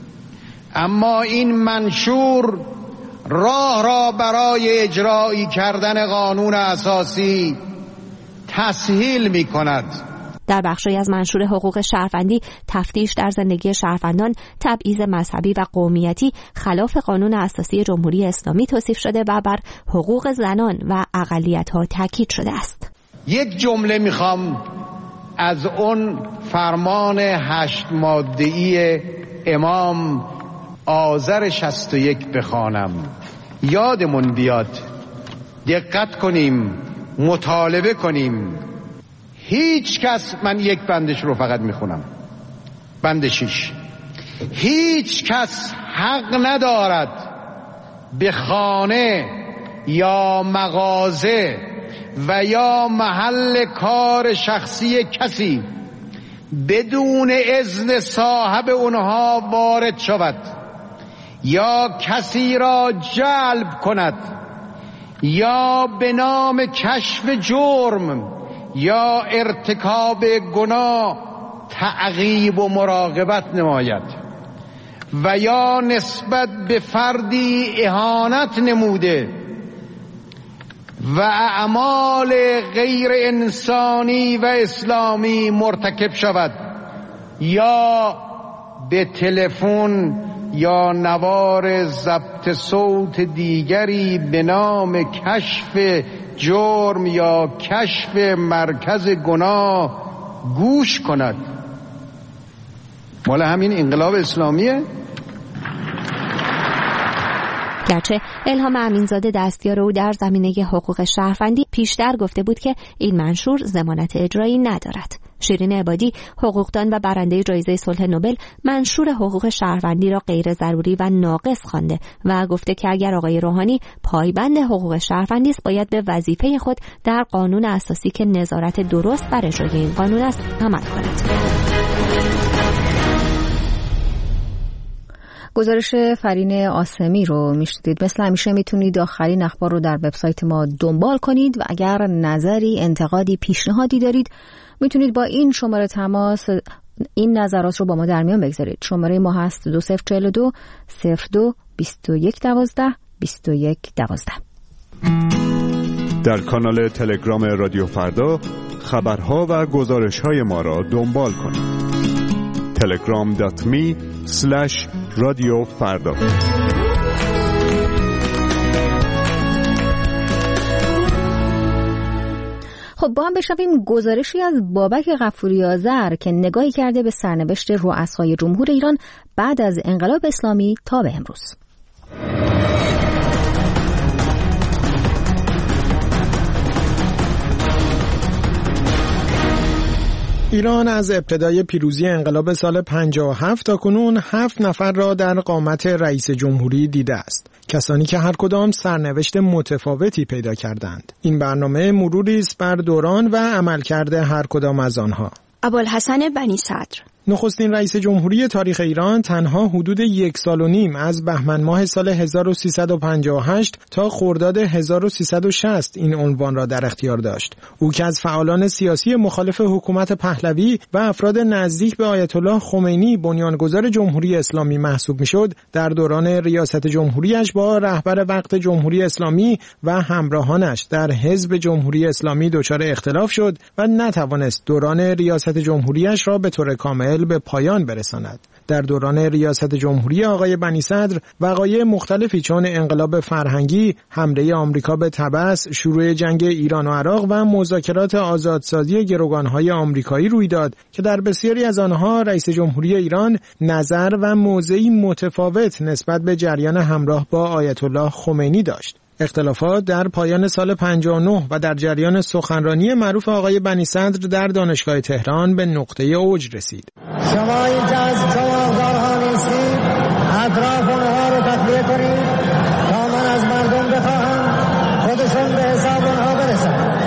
اما این منشور راه را برای اجرایی کردن قانون اساسی تسهیل می کند.
در بخشی از منشور حقوق شهروندی تفتیش در زندگی شهروندان، تبعیض مذهبی و قومیتی خلاف قانون اساسی جمهوری اسلامی توصیف شده و بر حقوق زنان و اقلیت‌ها تاکید شده است.
یک جمله میخوام از اون فرمان 8 ماده‌ای امام آذر 61 بخوانم، یادمون بیاد، دقت کنیم، مطالبه کنیم. هیچ کس، من یک بندش رو فقط میخونم، بند 6، هیچ کس حق ندارد به خانه یا مغازه و یا محل کار شخصی کسی بدون اذن صاحب اونها وارد شود یا کسی را جلب کند یا به نام کشف جرم یا ارتکاب گناه تعقیب و مراقبت نماید و یا نسبت به فردی اهانت نموده و اعمال غیر انسانی و اسلامی مرتکب شود یا به تلفن یا نوار ضبط صوت دیگری به نام کشف جرم یا کشف مرکز گناه گوش کند. مال همین انقلاب اسلامیه؟
گرچه الهام امینزاده دستیار او در زمینه حقوق شهروندی پیشتر گفته بود که این منشور ضمانت اجرایی ندارد. شیرین عبادی، حقوقدان و برنده جایزه صلح نوبل، منشور حقوق شهروندی را غیر ضروری و ناقص خوانده و گفته که اگر آقای روحانی پایبند حقوق شهروندی است باید به وظیفه خود در قانون اساسی که نظارت درست بر اجرای این قانون است عمل کند.
گزارش فرین آسمی رو میشنیدید. مثل همیشه میتونید آخرین اخبار رو در وبسایت ما دنبال کنید و اگر نظری، انتقادی، پیشنهادی دارید میتونید با این شماره تماس این نظرات رو با ما در میان بگذارید. شماره ما هست 2042 02 21 12 21 12.
در کانال تلگرام رادیو فردا خبرها و گزارش‌های ما را دنبال کنید. telegram.me/radiofarda.
خب با هم بشنویم گزارشی از بابک غفوری آذر که نگاهی کرده به سرنوشت رؤسای جمهور ایران بعد از انقلاب اسلامی تا به امروز.
ایران از ابتدای پیروزی انقلاب سال 57 تا کنون 7 نفر را در قامت رئیس جمهوری دیده است. کسانی که هر کدام سرنوشت متفاوتی پیدا کردند. این برنامه مروری است بر دوران و عملکرد هر کدام از آنها.
ابوالحسن بنی صدر
نخستین رئیس جمهوری تاریخ ایران تنها حدود 1 سال و نیم از بهمن ماه سال 1358 تا خرداد 1360 این عنوان را در اختیار داشت. او که از فعالان سیاسی مخالف حکومت پهلوی و افراد نزدیک به آیت الله خمینی بنیانگذار جمهوری اسلامی محسوب میشد، در دوران ریاست جمهوریش با رهبر وقت جمهوری اسلامی و همراهانش در حزب جمهوری اسلامی دچار اختلاف شد و نتوانست دوران ریاست جمهوریش را به طور کامل به پایان برساند. در دوران ریاست جمهوری آقای بنی صدر وقایع مختلفی چون انقلاب فرهنگی، حمله آمریکا به طبس، شروع جنگ ایران و عراق و مذاکرات آزادسازی گروگان‌های آمریکایی روی داد که در بسیاری از آنها رئیس جمهوری ایران نظر و موضعی متفاوت نسبت به جریان همراه با آیت الله خمینی داشت. اختلافات در پایان سال 59 و در جریان سخنرانی معروف آقای بنی صدر در دانشگاه تهران به نقطه اوج رسید.
شمایی که از چماغدارها نیستید اطراف اونها رو تخلیه کنید تا من از مردم بخواهم خودشون به حساب اونها برسن.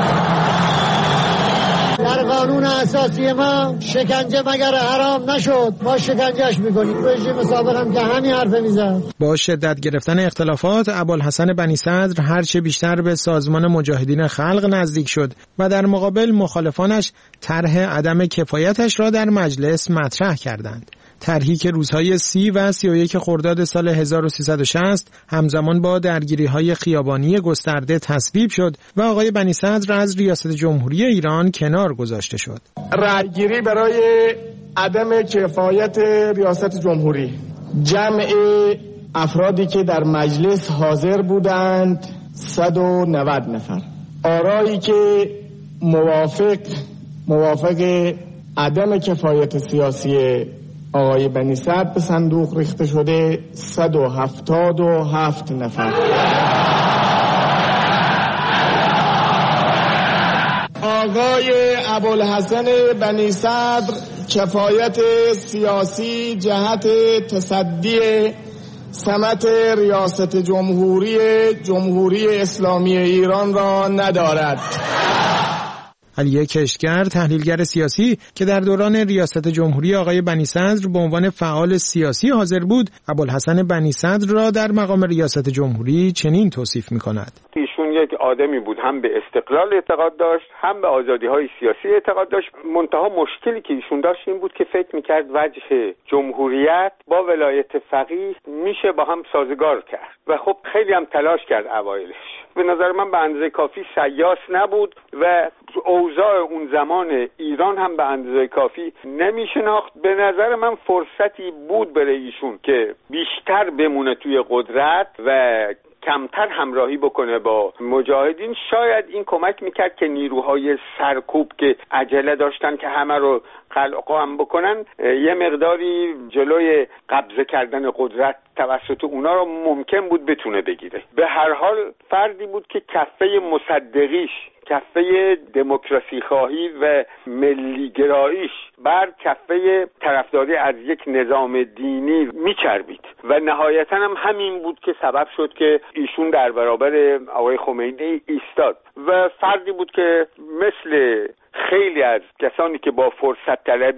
در قانون اساسی ما شکنجه مگر حرام نشد، ما شکنجهش میکنیم. رژیم سابق هم که همین حرف میزد.
با شدت گرفتن اختلافات ابوالحسن بنی صدر هرچه بیشتر به سازمان مجاهدین خلق نزدیک شد و در مقابل مخالفانش طرح عدم کفایتش را در مجلس مطرح کردند. طرحی که روزهای 30 و 31 خرداد سال 1360 همزمان با درگیری‌های خیابانی گسترده تصویب شد و آقای بنی صدر از ریاست جمهوری ایران کنار گذاشته شد.
رأیگیری برای عدم کفایت ریاست جمهوری، جمع افرادی که در مجلس حاضر بودند 190 نفر، آرایی که موافق عدم کفایت سیاسی آقای بنی صدر به صندوق ریخته شده 177 نفر. آقای ابوالحسن بنی صدر کفایت سیاسی جهت تصدی سمت ریاست جمهوری اسلامی ایران را ندارد.
علی کشتگر، تحلیلگر سیاسی که در دوران ریاست جمهوری آقای بنی صدر به عنوان فعال سیاسی حاضر بود، ابوالحسن بنی صدر را در مقام ریاست جمهوری چنین توصیف می‌کند:
ایشون یک آدمی بود، هم به استقلال اعتقاد داشت، هم به آزادی‌های سیاسی اعتقاد داشت. منتها مشکلی که ایشون داشت این بود که فکر می‌کرد وجه جمهوریت با ولایت فقیه میشه با هم سازگار کرد و خب خیلی هم تلاش کرد اوایلش. به نظر من به اندازه کافی سیاس نبود و اوضاع اون زمان ایران هم به اندازه کافی نمیشناخت. به نظر من فرصتی بود برای ایشون که بیشتر بمونه توی قدرت و کمتر همراهی بکنه با مجاهدین. شاید این کمک میکرد که نیروهای سرکوب که عجله داشتن که همه رو قلقام بکنن یه مقداری جلوی قبضه کردن قدرت توسط اونا رو ممکن بود بتونه بگیره. به هر حال فردی بود که کفه مصدقیش، کفه دموکراسی خواهی و ملی گراییش بر کفه طرفداری از یک نظام دینی میچربید و نهایتا هم همین بود که سبب شد که ایشون در برابر آقای خمینی ایستاد و فردی بود که مثل خیلی از کسانی که با فرصت طلبی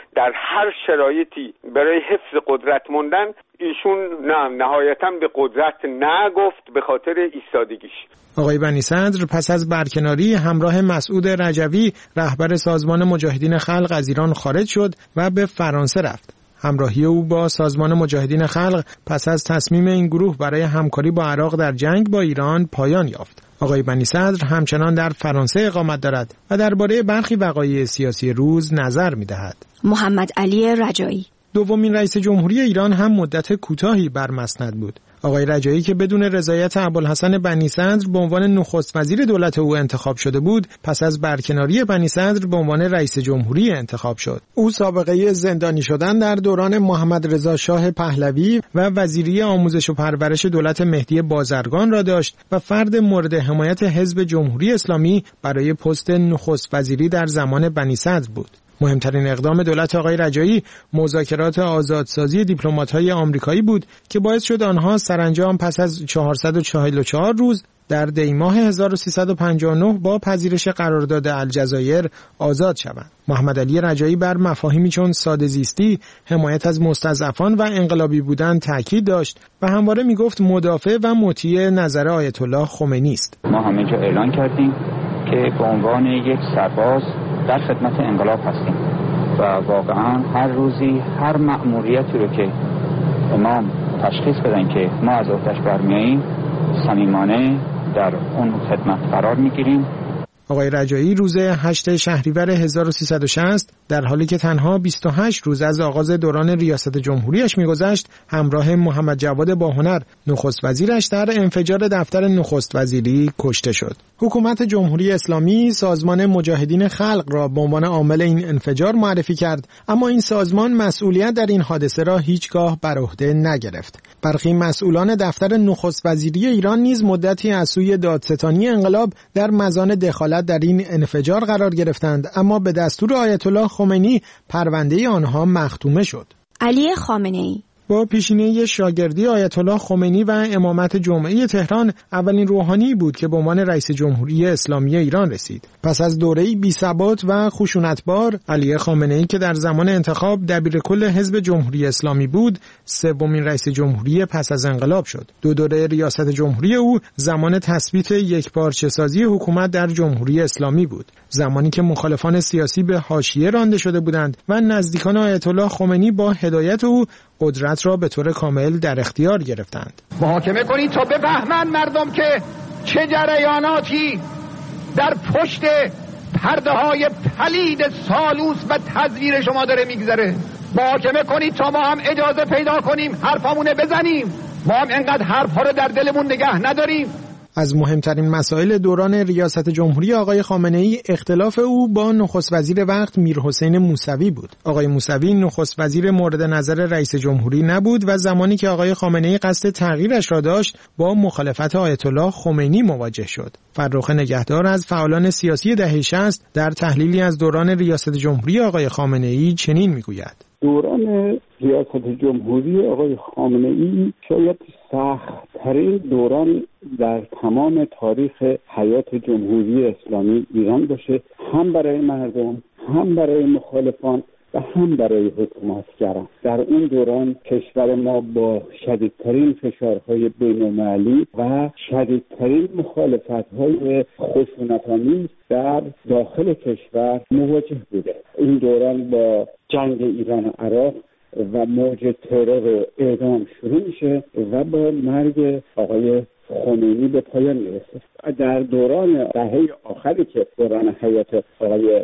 در هر شرایطی برای حفظ قدرت موندن ایشون نهایتاً به قدرت نگفت به خاطر ایستادگیش.
آقای بنی صدر پس از برکناری همراه مسعود رجوی رهبر سازمان مجاهدین خلق از ایران خارج شد و به فرانسه رفت. همراهی او با سازمان مجاهدین خلق پس از تصمیم این گروه برای همکاری با عراق در جنگ با ایران پایان یافت. آقای بنی صدر همچنان در فرانسه اقامت دارد و درباره برخی وقایع سیاسی روز نظر می‌دهد.
محمد علی رجایی
دومین رئیس جمهوری ایران هم مدت کوتاهی بر مسند بود. آقای رجایی که بدون رضایت ابوالحسن بنی صدر به عنوان نخست وزیر دولت او انتخاب شده بود، پس از برکناری بنی صدر به عنوان رئیس جمهوری انتخاب شد. او سابقه زندانی شدن در دوران محمد رضا شاه پهلوی و وزیری آموزش و پرورش دولت مهدی بازرگان را داشت و فرد مورد حمایت حزب جمهوری اسلامی برای پست نخست وزیری در زمان بنی صدر بود. مهمترین اقدام دولت آقای رجایی مذاکرات آزادسازی دیپلمات‌های آمریکایی بود که باعث شد آنها سرانجام پس از 444 روز در دی‌ماه 1359 با پذیرش قرارداد الجزایر آزاد شوند. محمد علی رجایی بر مفاهیمی چون ساده‌زیستی، حمایت از مستضعفان و انقلابی بودن تاکید داشت و همواره میگفت مدافع و مطیع نظر آیت الله خمینی است.
ما همه جا اعلان کردیم که به عنوان یک سرباز در خدمت انقلاب هستیم و واقعا هر روزی هر مأموریتی رو که امام تشخیص بدن که ما از عهده‌اش برمیاییم صمیمانه در اون خدمت قرار میگیریم.
آقای رجایی روز 8 شهریور 1360 در حالی که تنها 28 روز از آغاز دوران ریاست جمهوریش میگذشت همراه محمد جواد باهنر نخست وزیرش در انفجار دفتر نخست وزیری کشته شد. حکومت جمهوری اسلامی سازمان مجاهدین خلق را به عنوان عامل این انفجار معرفی کرد، اما این سازمان مسئولیت در این حادثه را هیچگاه بر عهده نگرفت. برخی مسئولان دفتر نخست وزیری ایران نیز مدتی از سوی دادستانی انقلاب در مزان دخالت در این انفجار قرار گرفتند، اما به دستور آیت الله خمینی پرونده آنها مختومه شد.
علی خامنه‌ای
با پیشینه شاگردی آیت الله خمینی و امامت جمعه تهران اولین روحانی بود که به عنوان رئیس جمهوری اسلامی ایران رسید. پس از دوره‌ای بی‌ثبات و خشونتبار، علی خامنه‌ای که در زمان انتخاب دبیرکل حزب جمهوری اسلامی بود، سومین رئیس جمهوری پس از انقلاب شد. دو دوره ریاست جمهوری او زمان تثبیت یکپارچه‌سازی حکومت در جمهوری اسلامی بود، زمانی که مخالفان سیاسی به حاشیه رانده شده بودند و نزدیکان آیت الله خمینی با هدایت او قدرت را به طور کامل در اختیار گرفتند.
محاکمه کنید تا بفهمند مردم که چه جریاناتی در پشت پرده‌های پلید سالوس و تزویر شما داره میگذره. محاکمه کنید تا ما هم اجازه پیدا کنیم حرفامونه بزنیم. ما هم انقدر حرفا رو در دلمون نگه نداریم.
از مهمترین مسائل دوران ریاست جمهوری آقای خامنه‌ای اختلاف او با نخست وزیر وقت میرحسین موسوی بود. آقای موسوی نخست وزیر مورد نظر رئیس جمهوری نبود و زمانی که آقای خامنه‌ای قصد تغییرش را داشت با مخالفت آیت الله خمینی مواجه شد. فرخ نگهدار از فعالان سیاسی دهه 60 در تحلیلی از دوران ریاست جمهوری آقای خامنه‌ای چنین میگوید:
دوران ریاست جمهوری آقای خامنه‌ای شاید سخت‌ترین دوران در تمام تاریخ حیات جمهوری اسلامی ایران باشه، هم برای مردم، هم برای مخالفان و هم برای حکومتگران. در اون دوران کشور ما با شدیدترین فشارهای بین‌المللی و شدیدترین مخالفت‌های خشونت‌آمیز در داخل کشور مواجه بوده. این دوران با جنگ ایران و عراق و موج ترور و اعدام شروع میشه و با مرگ آقای خمینی به پایان میرسه. در دوران دهه آخری که دوران حیات آقای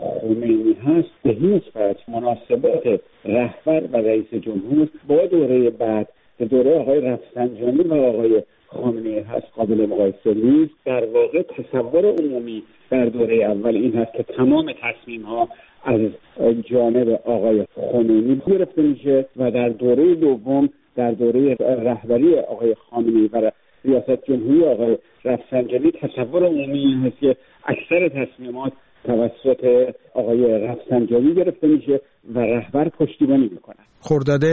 خمینی هست، به هیچ وجه مناسبات رهبر و رئیس جمهور با دوره بعد به دوره آقای رفسنجانی و آقای خامنه‌ای هست قابل مقایسه نیست. در واقع تصور عمومی در دوره اول این هست که تمام تصمیم‌ها از جانب آقای خمینی گرفته میشه و در دوره دوم، در دوره رهبری آقای خامنه‌ای و ریاست جمهوری آقای رفسنجانی، تصور عمومی این هست که اکثر تصمیمات توسط آقای رفسنجانی گرفته میشه و رهبر پشتیبانی میکنه.
خرداد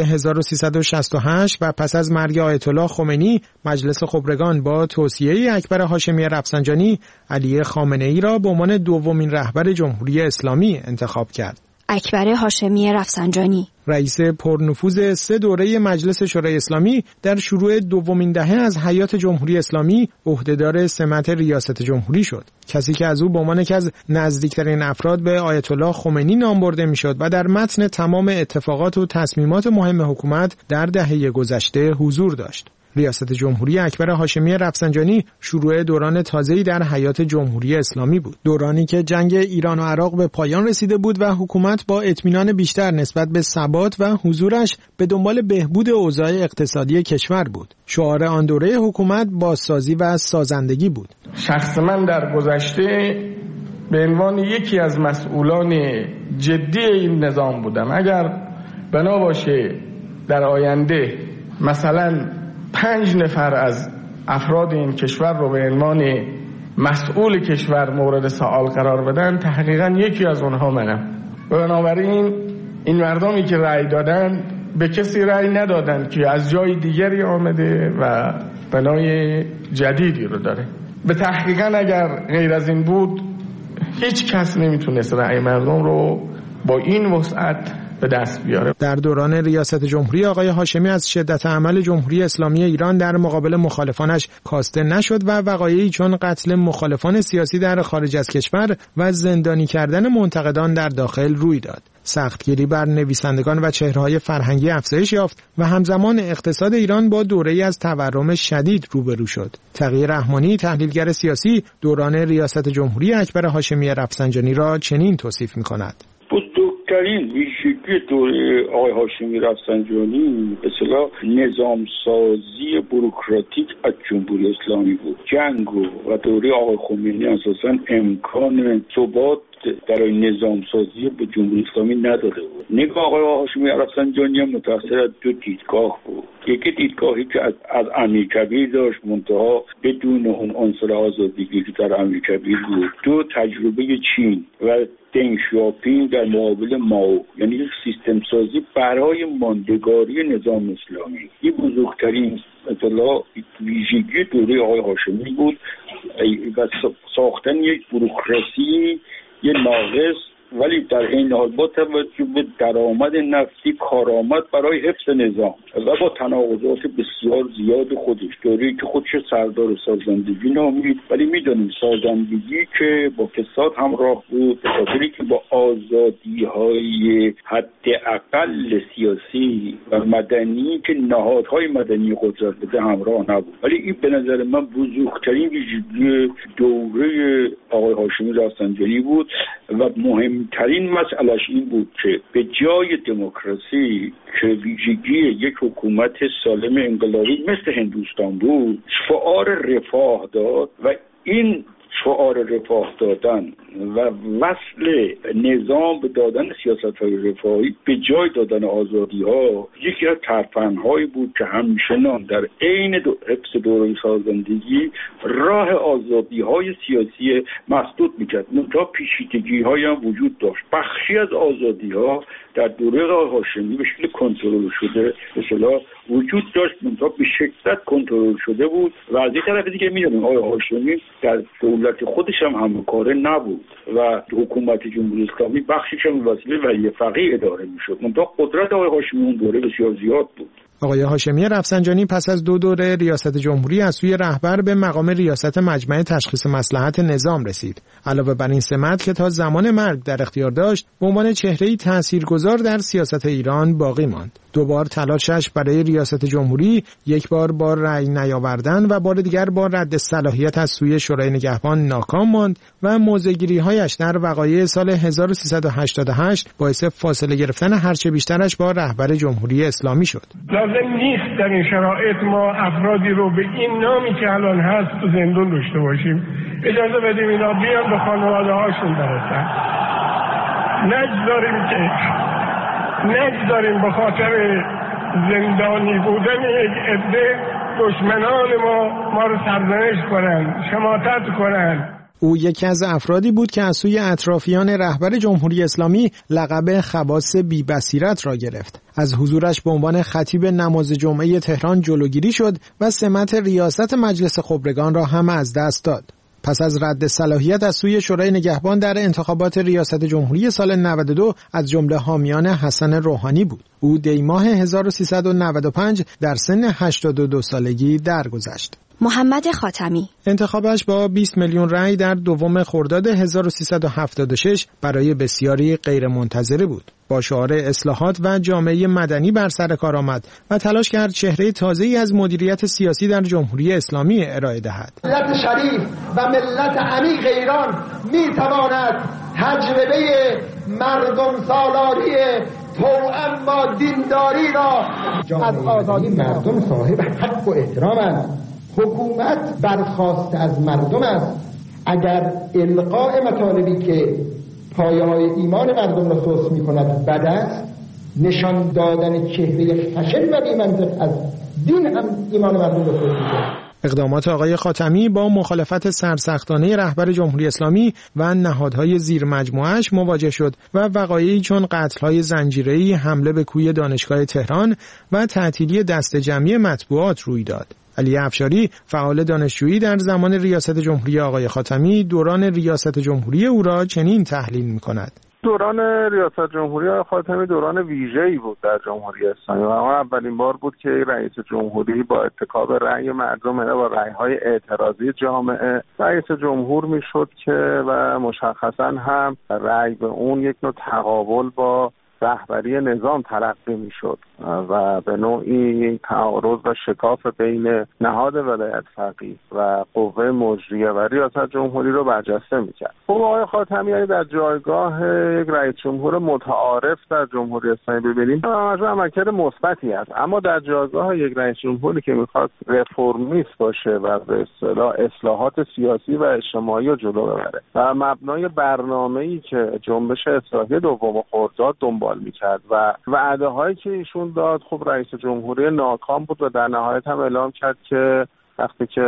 1368 و پس از مرگ آیت الله خمینی، مجلس خبرگان با توصیه اکبر هاشمی رفسنجانی علی خامنه‌ای را به عنوان دومین رهبر جمهوری اسلامی انتخاب کرد.
اکبر هاشمی رفسنجانی،
رئیس پرنفوذ 3 دوره مجلس شورای اسلامی، در شروع دومین دهه از حیات جمهوری اسلامی عهدهدار سمت ریاست جمهوری شد. کسی که از او به عنوان یکی از نزدیکترین افراد به آیت الله خمینی نام برده میشد و در متن تمام اتفاقات و تصمیمات مهم حکومت در دهه گذشته حضور داشت. ریاست جمهوری اکبر هاشمی رفسنجانی شروع دوران تازه‌ای در حیات جمهوری اسلامی بود. دورانی که جنگ ایران و عراق به پایان رسیده بود و حکومت با اطمینان بیشتر نسبت به ثبات و حضورش به دنبال بهبود اوضاع اقتصادی کشور بود. شعار آن دوره حکومت بازسازی و سازندگی بود.
شخص من در گذشته به عنوان یکی از مسئولان جدی این نظام بودم. اگر بنا باشه در آینده مثلا 5 نفر از افراد این کشور رو به عنوان مسئول کشور مورد سوال قرار بدن، تحقیقاً یکی از اونها منم. بنابراین این مردمی که رأی دادن به کسی رأی ندادن که از جای دیگری آمده و بنای جدیدی رو داره. به تحقیقاً اگر غیر از این بود هیچ کس نمیتونست رأی مردم رو با این وسعت به دست بیاره.
در دوران ریاست جمهوری آقای هاشمی از شدت عمل جمهوری اسلامی ایران در مقابل مخالفانش کاسته نشد و وقایعی چون قتل مخالفان سیاسی در خارج از کشور و زندانی کردن منتقدان در داخل روی داد. سختگیری بر نویسندگان و چهره‌های فرهنگی افزایش یافت و همزمان اقتصاد ایران با دوره‌ای از تورم شدید روبرو شد. تقی رحمانی، تحلیلگر سیاسی، دوران ریاست جمهوری اکبر هاشمی رفسنجانی را چنین توصیف می‌کند:
بزرگترین ویژگی دوره آقای هاشمی رفسنجانی به اصطلاح نظام سازی بوروکراتیک از جمهوری اسلامی بود. جنگ و دوره آقای خمینی اساساً امکان ثبات در نظام سازی به جمهوری اسلامی نداده بود. نگاه آقای هاشمی رفسنجانی متأثر از 2 دیدگاه بود. یکی دیدگاهی که از امیرکبیر داشت، منتها بدون اون عنصر آزادگی که در امیرکبیر بود. 2 تجربه چین و دنگ شیاپینگ در مقابل ماو، یعنی یک سیستم سازی برای ماندگاری نظام اسلامی. این بزرگترین اصطلاح ویژگی دوره آقای هاشمی بود و ساختن یک بوروکراسی یه ناقص، ولی در این حال با توجه به درآمد نفتی کارآمد برای حفظ نظام و با تناقضات بسیار زیاد خودش، دوره‌ای که خودش سردار سازندگی نامید، ولی میدونیم سازندگی که با فساد همراه بود، به خاطری که با آزادی‌های حداقل سیاسی و مدنی که نهادهای مدنی قدرت بده همراه نبود. ولی این به نظر من بزرگترین ویژگی دوره آقای هاشمی رفسنجانی بود و مهمترین مسئلهش این بود که به جای دموکراسی که ویژگی یک حکومت سالم انقلابی مثل هندوستان بود، شعار رفاه داد و این شعار رفاه دادن و وصل نظام به دادن سیاست‌های رفاهی به جای دادن آزادی‌ها یکی از ترفندهایی بود که همچنان در عین حفظ دوره سازندگی راه آزادی‌های سیاسی مسدود می‌کرد. منتها پیچیدگی‌هایی هم وجود داشت. بخشی از آزادی‌ها در دوره آقای هاشمی به شکل کنترل شده به اصطلاح وجود داشت، منتها به شدت کنترل شده بود و از این طرف دیگه می‌دونیم آقای هاشمی در دولت خودش هم همکاره نبود و حکومت جمهوری اسلامی بخشش هم وسیله ولی فقیه اداره می‌شد. منتها قدرت آقای هاشمی اون دوره بسیار زیاد بود.
آقای هاشمی رفسنجانی پس از 2 دوره ریاست جمهوری از سوی رهبر به مقام ریاست مجمع تشخیص مصلحت نظام رسید. علاوه بر این سمت که تا زمان مرگ در اختیار داشت، به عنوان چهره‌ای تاثیرگذار در سیاست ایران باقی ماند. 2 بار تلاشش برای ریاست جمهوری، 1 بار با رأی نیاوردن و بار دیگر با رد صلاحیت از سوی شورای نگهبان ناکام ماند و موضع‌گیری‌هایش در وقایع سال 1388 باعث فاصله گرفتن هرچه بیشترش با رهبر جمهوری اسلامی شد.
لازم نیست در این شرایط ما افرادی رو به این نامی که الان هست تو زندان داشته باشیم. اجازه بدیم اینا بیان به خانواده هاشون برسن. نگذاریم به خاطر زندانی بودن یک عده دشمنان ما رو سرزنش کنن، شماتت کنن.
او یکی از افرادی بود که از سوی اطرافیان رهبر جمهوری اسلامی لقب خباث بی بصیرت را گرفت. از حضورش به عنوان خطیب نماز جمعه تهران جلوگیری شد و سمت ریاست مجلس خبرگان را هم از دست داد. پس از رد صلاحیت از سوی شورای نگهبان در انتخابات ریاست جمهوری سال 92 از جمله حامیان حسن روحانی بود. او دی‌ماه 1395 در سن 82 سالگی درگذشت.
محمد خاتمی
انتخابش با 20 میلیون رأی در دوم خرداد 1376 برای بسیاری غیرمنتظره بود. با شعار اصلاحات و جامعه مدنی بر سر کار آمد و تلاش کرد چهره تازه‌ای از مدیریت سیاسی در جمهوری اسلامی ارائه دهد.
ملت شریف و ملت عمیق ایران می‌تواند تجربه مردم سالاری توأم با دینداری را از آزادی
مردم صاحب حق و احترامند. حکومت برخواست از مردم است. اگر القاء مطالبی که پایه‌های ایمان مردم را سوس می‌کند بد است، نشان دادن چهره خشن و بی‌منطق از دین هم ایمان مردم را سوس می‌کند.
اقدامات آقای خاتمی با مخالفت سرسختانه رهبر جمهوری اسلامی و نهادهای زیر مجموعه‌اش مواجه شد و وقایعی چون قتل‌های زنجیره‌ای، حمله به کوی دانشگاه تهران و تعطیلی دسته جمعی مطبوعات روی داد. علی افشاری، فعال دانشجویی، در زمان ریاست جمهوری آقای خاتمی دوران ریاست جمهوری او را چنین تحلیل می‌کند.
دوران ریاست جمهوری آقای خاتمی دوران ویژه‌ای بود در جمهوری اسلامی و اولین بار بود که رئیس جمهوری با اتکا به رأی مردم و رأی‌های اعتراضی جامعه رئیس جمهور میشد که و مشخصاً هم رأی به اون یک نوع تقابل با رهبری نظام تلقی میشد و به نوعی تعارض و شکاف بین نهاد ولایت فقیه و قوه مجریه و ریاست جمهوری رو برجسته میکرد. خب آقای خاتمی یعنی در جایگاه یک رئیس جمهور متعارف در جمهوری اسلامی ببینیم عملکرد مثبتی است، اما در جایگاه یک رئیس جمهوری که میخواد رفرمیست باشه و به اصطلاح اصلاحات سیاسی و اجتماعی رو جلو ببره و مبنای برنامه‌ای که جنبش اصلاحی دوم خرداد دنبال میکرد و وعده‌هایی که ایشون داد، خب رئیس جمهوری ناکام بود و در نهایت هم اعلام کرد که وقتی که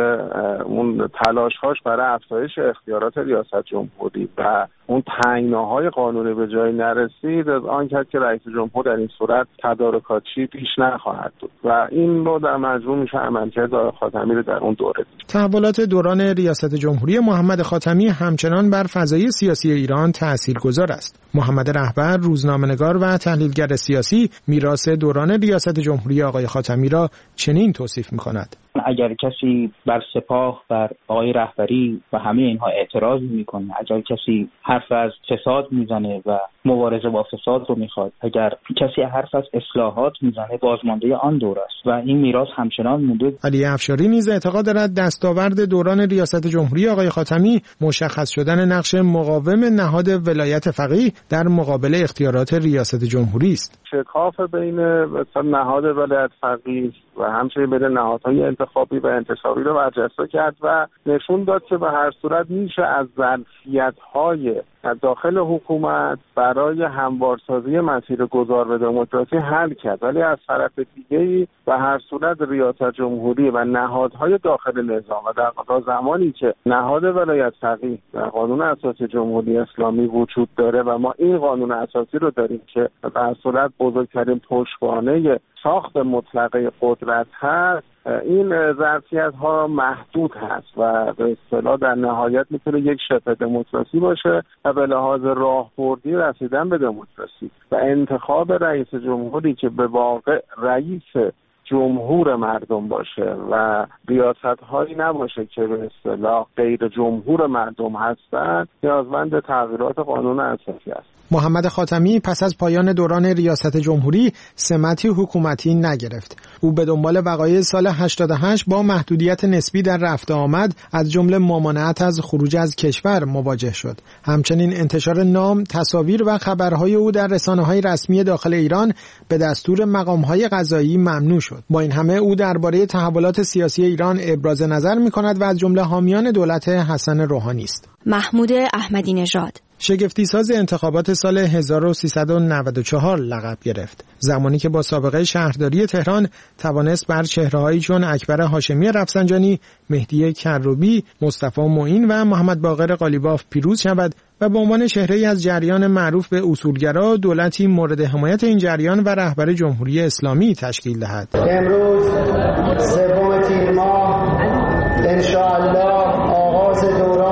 اون تلاش‌هاش برای افزایش اختیارات ریاست جمهوری و اون تعیین‌های قانونی به جای نرسید، از آن کرد که رئیس جمهور در این صورت تدارکاتی پیش نخواهد بود و این رو در مجموع میشه عملکرد آقای خاتمی رو در اون دوره دید.
تحولات دوران ریاست جمهوری محمد خاتمی همچنان بر فضای سیاسی ایران تاثیرگذار است. محمد رهبر، روزنامه‌نگار و تحلیلگر سیاسی، میراث دوران ریاست جمهوری آقای خاتمی را چنین توصیف می‌کند:
اگر کسی بر سپاه، بر آقای رهبری و همه اینها اعتراض میکنه، اگر کسی حرف از فساد میزنه و مبارزه با فساد رو میخواد، اگر کسی حرف از اصلاحات میزنه، بازمانده آن دور است و این میراث همچنان مونده.
علی افشاری نیز اعتقاد دارد دستاورد دوران ریاست جمهوری آقای خاتمی مشخص شدن نقش مقاوم نهاد ولایت فقیه در مقابل اختیارات ریاست جمهوری است.
شکاف بین نهاد ولایت فقیه و همچنین بین نهادهای انتخابی و انتصابی رو برجسته کرد و نشون داد که به هر صورت میشه از ظرفیت‌های داخل حکومت برای هموارسازی مسیر گذار به دموکراسی حل کرد، ولی از طرف دیگه‌ای به هر صورت ریاست جمهوری و نهادهای داخل نظام و در زمانی که نهاد ولایت فقیه در قانون اساسی جمهوری اسلامی وجود داره و ما این قانون اساسی رو داریم که به هر صورت بزرگترین پشتوانه ساخت مطلقه قدرت هست، این ظرفیت ها محدود هست و به اصطلاح در نهایت میتونه یک شبه دموکراسی باشه و به لحاظ راهبردی رسیدن به دموکراسی و انتخاب رئیس جمهوری که به واقع رئیس جمهور مردم باشه و ریاست هایی نباشه که به اصطلاح غیر جمهور مردم هستند، نیازمند تغییرات قانون اساسی است.
محمد خاتمی پس از پایان دوران ریاست جمهوری سمتی حکومتی نگرفت. او به دنبال وقایع سال 88 با محدودیت نسبی در رفت آمد از جمله ممانعت از خروج از کشور مواجه شد. همچنین انتشار نام، تصاویر و خبرهای او در رسانه‌های رسمی داخل ایران به دستور مقام‌های قضایی ممنوع شد. با این همه او درباره تحولات سیاسی ایران ابراز نظر می‌کند و از جمله حامیان دولت حسن روحانی است.
محمود احمدی نژاد
شگفتی‌ساز انتخابات سال 1394 لقب گرفت، زمانی که با سابقه شهرداری تهران توانست بر چهره‌هایی چون اکبر هاشمی رفسنجانی، مهدی کروبی، مصطفی معین و محمد باقر قالیباف پیروز شود و به عنوان چهره‌ای از جریان معروف به اصولگرا دولتی مورد حمایت این جریان و رهبر جمهوری اسلامی تشکیل دهد.
امروز سوم تیر ماه انشاءالله آغاز دوران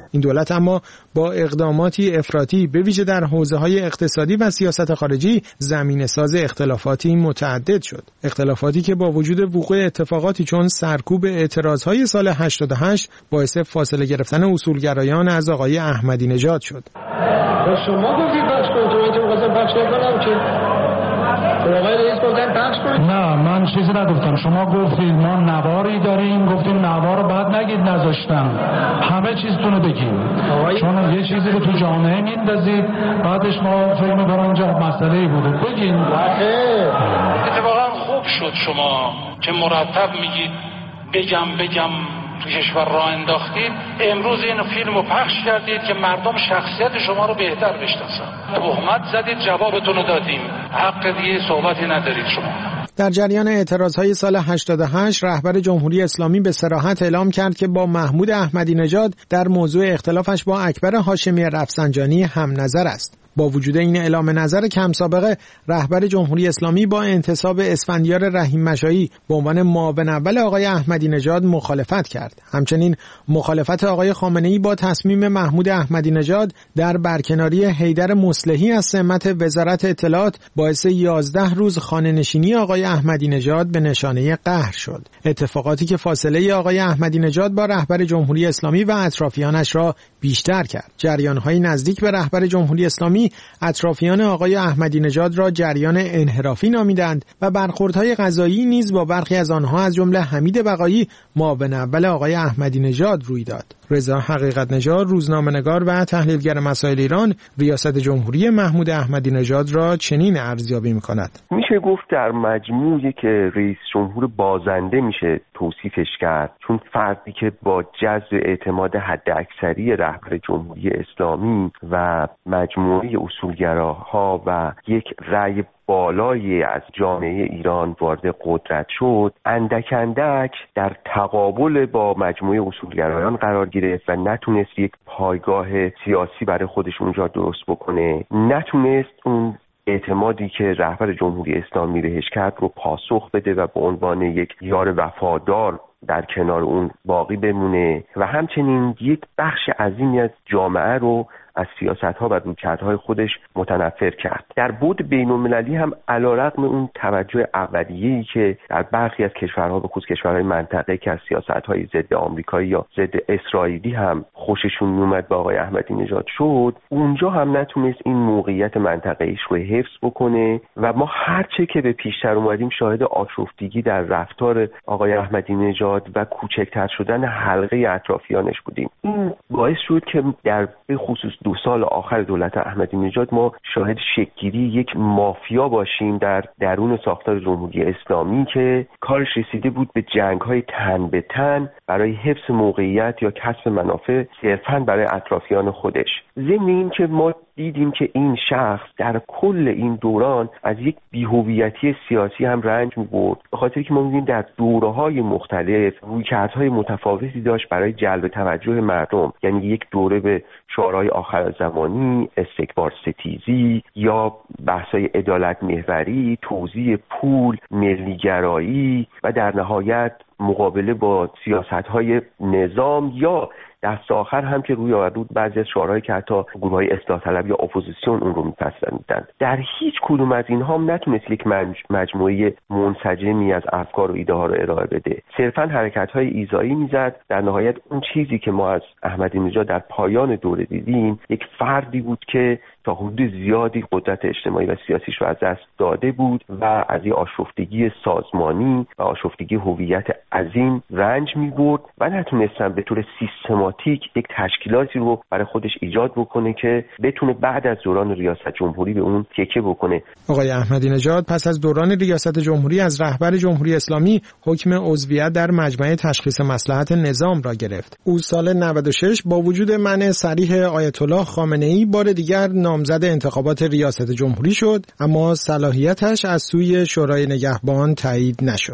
این دولت اما با اقداماتی افراطی به ویژه در حوزه‌های اقتصادی و سیاست خارجی زمینه‌ساز اختلافاتی متعدد شد. اختلافاتی که با وجود وقوع اتفاقاتی چون سرکوب اعتراضهای سال 88 باعث فاصله گرفتن اصولگرایان از آقای احمدی نژاد شد.
شما گفتید پخش کنید، تو می‌خواستم پخش کنم که آقای رئیس گفتن پخش کنید. نه من چیزی نگفتم، شما گفتید ما نواری داریم، گفتید نوار رو بعد نگید نذاشتم، همه چیزتون رو بگید، چون یه چیزی رو تو جامعه میندازید بعدش ما فکر می‌کنم اونجا مسئله‌ای بوده بگین.
اتفاقا خوب شد شما که مرتب میگید بگم تو کشور راه انداختید، امروز این فیلم رو پخش کردید که مردم شخصیت شما رو بهتر بشناسن. تهمت زدید، جوابتون رو دادیم، حق دیگه صحبتی ندارید شما.
در جریان اعتراضهای سال 88 رهبر جمهوری اسلامی به صراحت اعلام کرد که با محمود احمدی نژاد در موضوع اختلافش با اکبر هاشمی رفسنجانی هم نظر است. با وجود این اعلام نظر کم سابقه، رهبر جمهوری اسلامی با انتصاب اسفندیار رحیم مشایی به عنوان معاون اول آقای احمدی نژاد مخالفت کرد. همچنین مخالفت آقای خامنه‌ای با تصمیم محمود احمدی نژاد در برکناری حیدر مصلحی از سمت وزارت اطلاعات باعث 11 روز خانه‌نشینی آقای احمدی نژاد به نشانه قهر شد. اتفاقاتی که فاصله آقای احمدی نژاد با رهبر جمهوری اسلامی و اطرافیانش را بیشتر کرد. جریان‌های نزدیک به رهبر جمهوری اسلامی اطرافیان آقای احمدی نژاد را جریان انحرافی نامیدند و برخوردهای قضایی نیز با برخی از آنها از جمله حمید بقایی معاون اول آقای احمدی نژاد روی داد. رضا حقیقت نژاد، روزنامه‌نگار و تحلیلگر مسائل ایران، ریاست جمهوری محمود احمدی نژاد را چنین ارزیابی می‌کند.
میشه گفت در مجموعی که رئیس جمهور بازنده میشه توصیفش کرد، چون فردی که با جذب اعتماد حداکثری رهبر جمهوری اسلامی و مجموعه اصولگراها و یک رأی بالایی از جامعه ایران وارد قدرت شد، اندک در تقابل با مجموعه اصولگرایان قرار گرفت و نتونست یک پایگاه سیاسی برای خودش اونجا درست بکنه، نتونست اون اعتمادی که رهبر جمهوری اسلامی بهش کرد رو پاسخ بده و به عنوان یک یار وفادار در کنار اون باقی بمونه و همچنین یک بخش عظیمی از جامعه رو از سیاست‌ها و رویکردهای خودش متنفر کرد. در بعد بین‌المللی هم علی‌رغم اون توجه اولیه‌ای که در برخی از کشورها به خصوص کشورهای منطقه که از سیاست‌های ضد آمریکایی یا ضد اسرائیلی هم خوششون میومد به آقای احمدی نژاد شد، اونجا هم نتونست این موقعیت منطقه‌ایش رو حفظ بکنه و ما هرچه که به پیشتر اومدیم شاهد آشفتگی در رفتار آقای احمدی نژاد و کوچکتر شدن حلقه اطرافیانش بودیم. این باعث شد که در به خصوص 2 سال آخر دولت احمدی نژاد ما شاهد شکل‌گیری یک مافیا باشیم در درون ساختار جمهوری اسلامی که کارش رسیده بود به جنگ‌های تن به تن برای حفظ موقعیت یا کسب منافع صرفاً برای اطرافیان خودش. ضمن این که ما دیدیم که این شخص در کل این دوران از یک بی‌هویتی سیاسی هم رنج می‌برد، به خاطر که ما می‌بینیم در دوره‌های مختلف رویکردهای متفاوتی داشت برای جلب توجه مردم، یعنی یک دوره به شعارهای آخر زمانی، استکبار ستیزی یا بحث‌های عدالت محوری، توزیع پول، ملی‌گرایی و در نهایت مقابله با سیاست‌های نظام یا دست آخر هم که روی آورد بعضی از شعارهایی که حتی گروه‌های اصلاح طلب یا اپوزیسیون اون رو می‌پسندیدن. در هیچ کدوم از اینها هم نتونست یک مجموعه منسجمی از افکار و ایده‌ها رو ارائه بده. صرفاً حرکت‌های ایذایی می‌زد. در نهایت اون چیزی که ما از احمدی نژاد در پایان دوره دیدیم، یک فردی بود که تا حدود زیادی قدرت اجتماعی و سیاسیش رو از دست داده بود و از این آشفتگی سازمانی و آشفتگی هویت عظیم رنج می‌برد و نتونستن به طور سیستماتیک یک تشکیلاتی رو برای خودش ایجاد بکنه که بتونه بعد از دوران ریاست جمهوری به اون تکیه بکنه.
آقای احمدی نژاد پس از دوران ریاست جمهوری از رهبر جمهوری اسلامی حکم عضویت در مجمع تشخیص مصلحت نظام را گرفت. او سال 96 با وجود منع صریح آیت الله خامنه‌ای بار دیگر نامزد انتخابات ریاست جمهوری شد، اما صلاحیتش از سوی شورای نگهبان تایید نشد.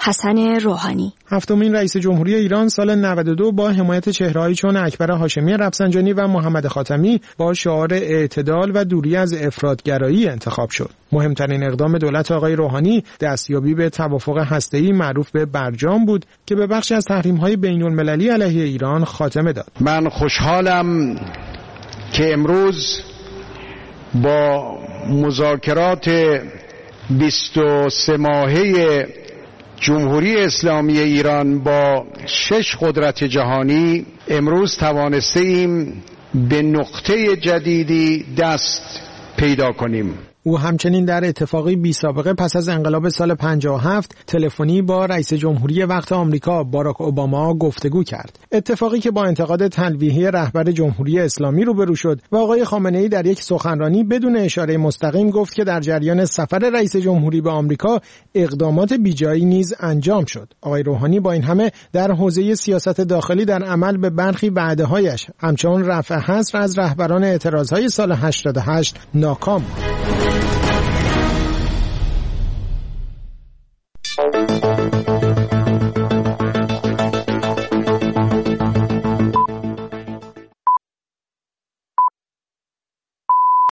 حسن روحانی.
هفتمین رئیس جمهوری ایران سال 92 با حمایت چهره‌هایی چون اکبر هاشمی رفسنجانی و محمد خاتمی با شعار اعتدال و دوری از افراط‌گرایی انتخاب شد. مهمترین اقدام دولت آقای روحانی دستیابی به توافق هسته‌ای معروف به برجام بود که به بخشی از تحریم‌های بین‌المللی علیه ایران خاتمه داد.
من خوشحالم که امروز با مذاکرات 23 ماهه جمهوری اسلامی ایران با 6 قدرت جهانی امروز توانسته ایم به نقطه جدیدی دست پیدا کنیم.
او همچنین در اتفاقی بی سابقه پس از انقلاب سال 57 تلفنی با رئیس جمهوری وقت آمریکا باراک اوباما گفتگو کرد. اتفاقی که با انتقاد تلویحی رهبر جمهوری اسلامی روبرو شد و آقای خامنه‌ای در یک سخنرانی بدون اشاره مستقیم گفت که در جریان سفر رئیس جمهوری به آمریکا اقدامات بیجایی نیز انجام شد. آقای روحانی با این همه در حوزه سیاست داخلی در عمل به برخی وعده‌هایش همچون رفع حصر از رهبران اعتراضهای سال 88 ناکام بود.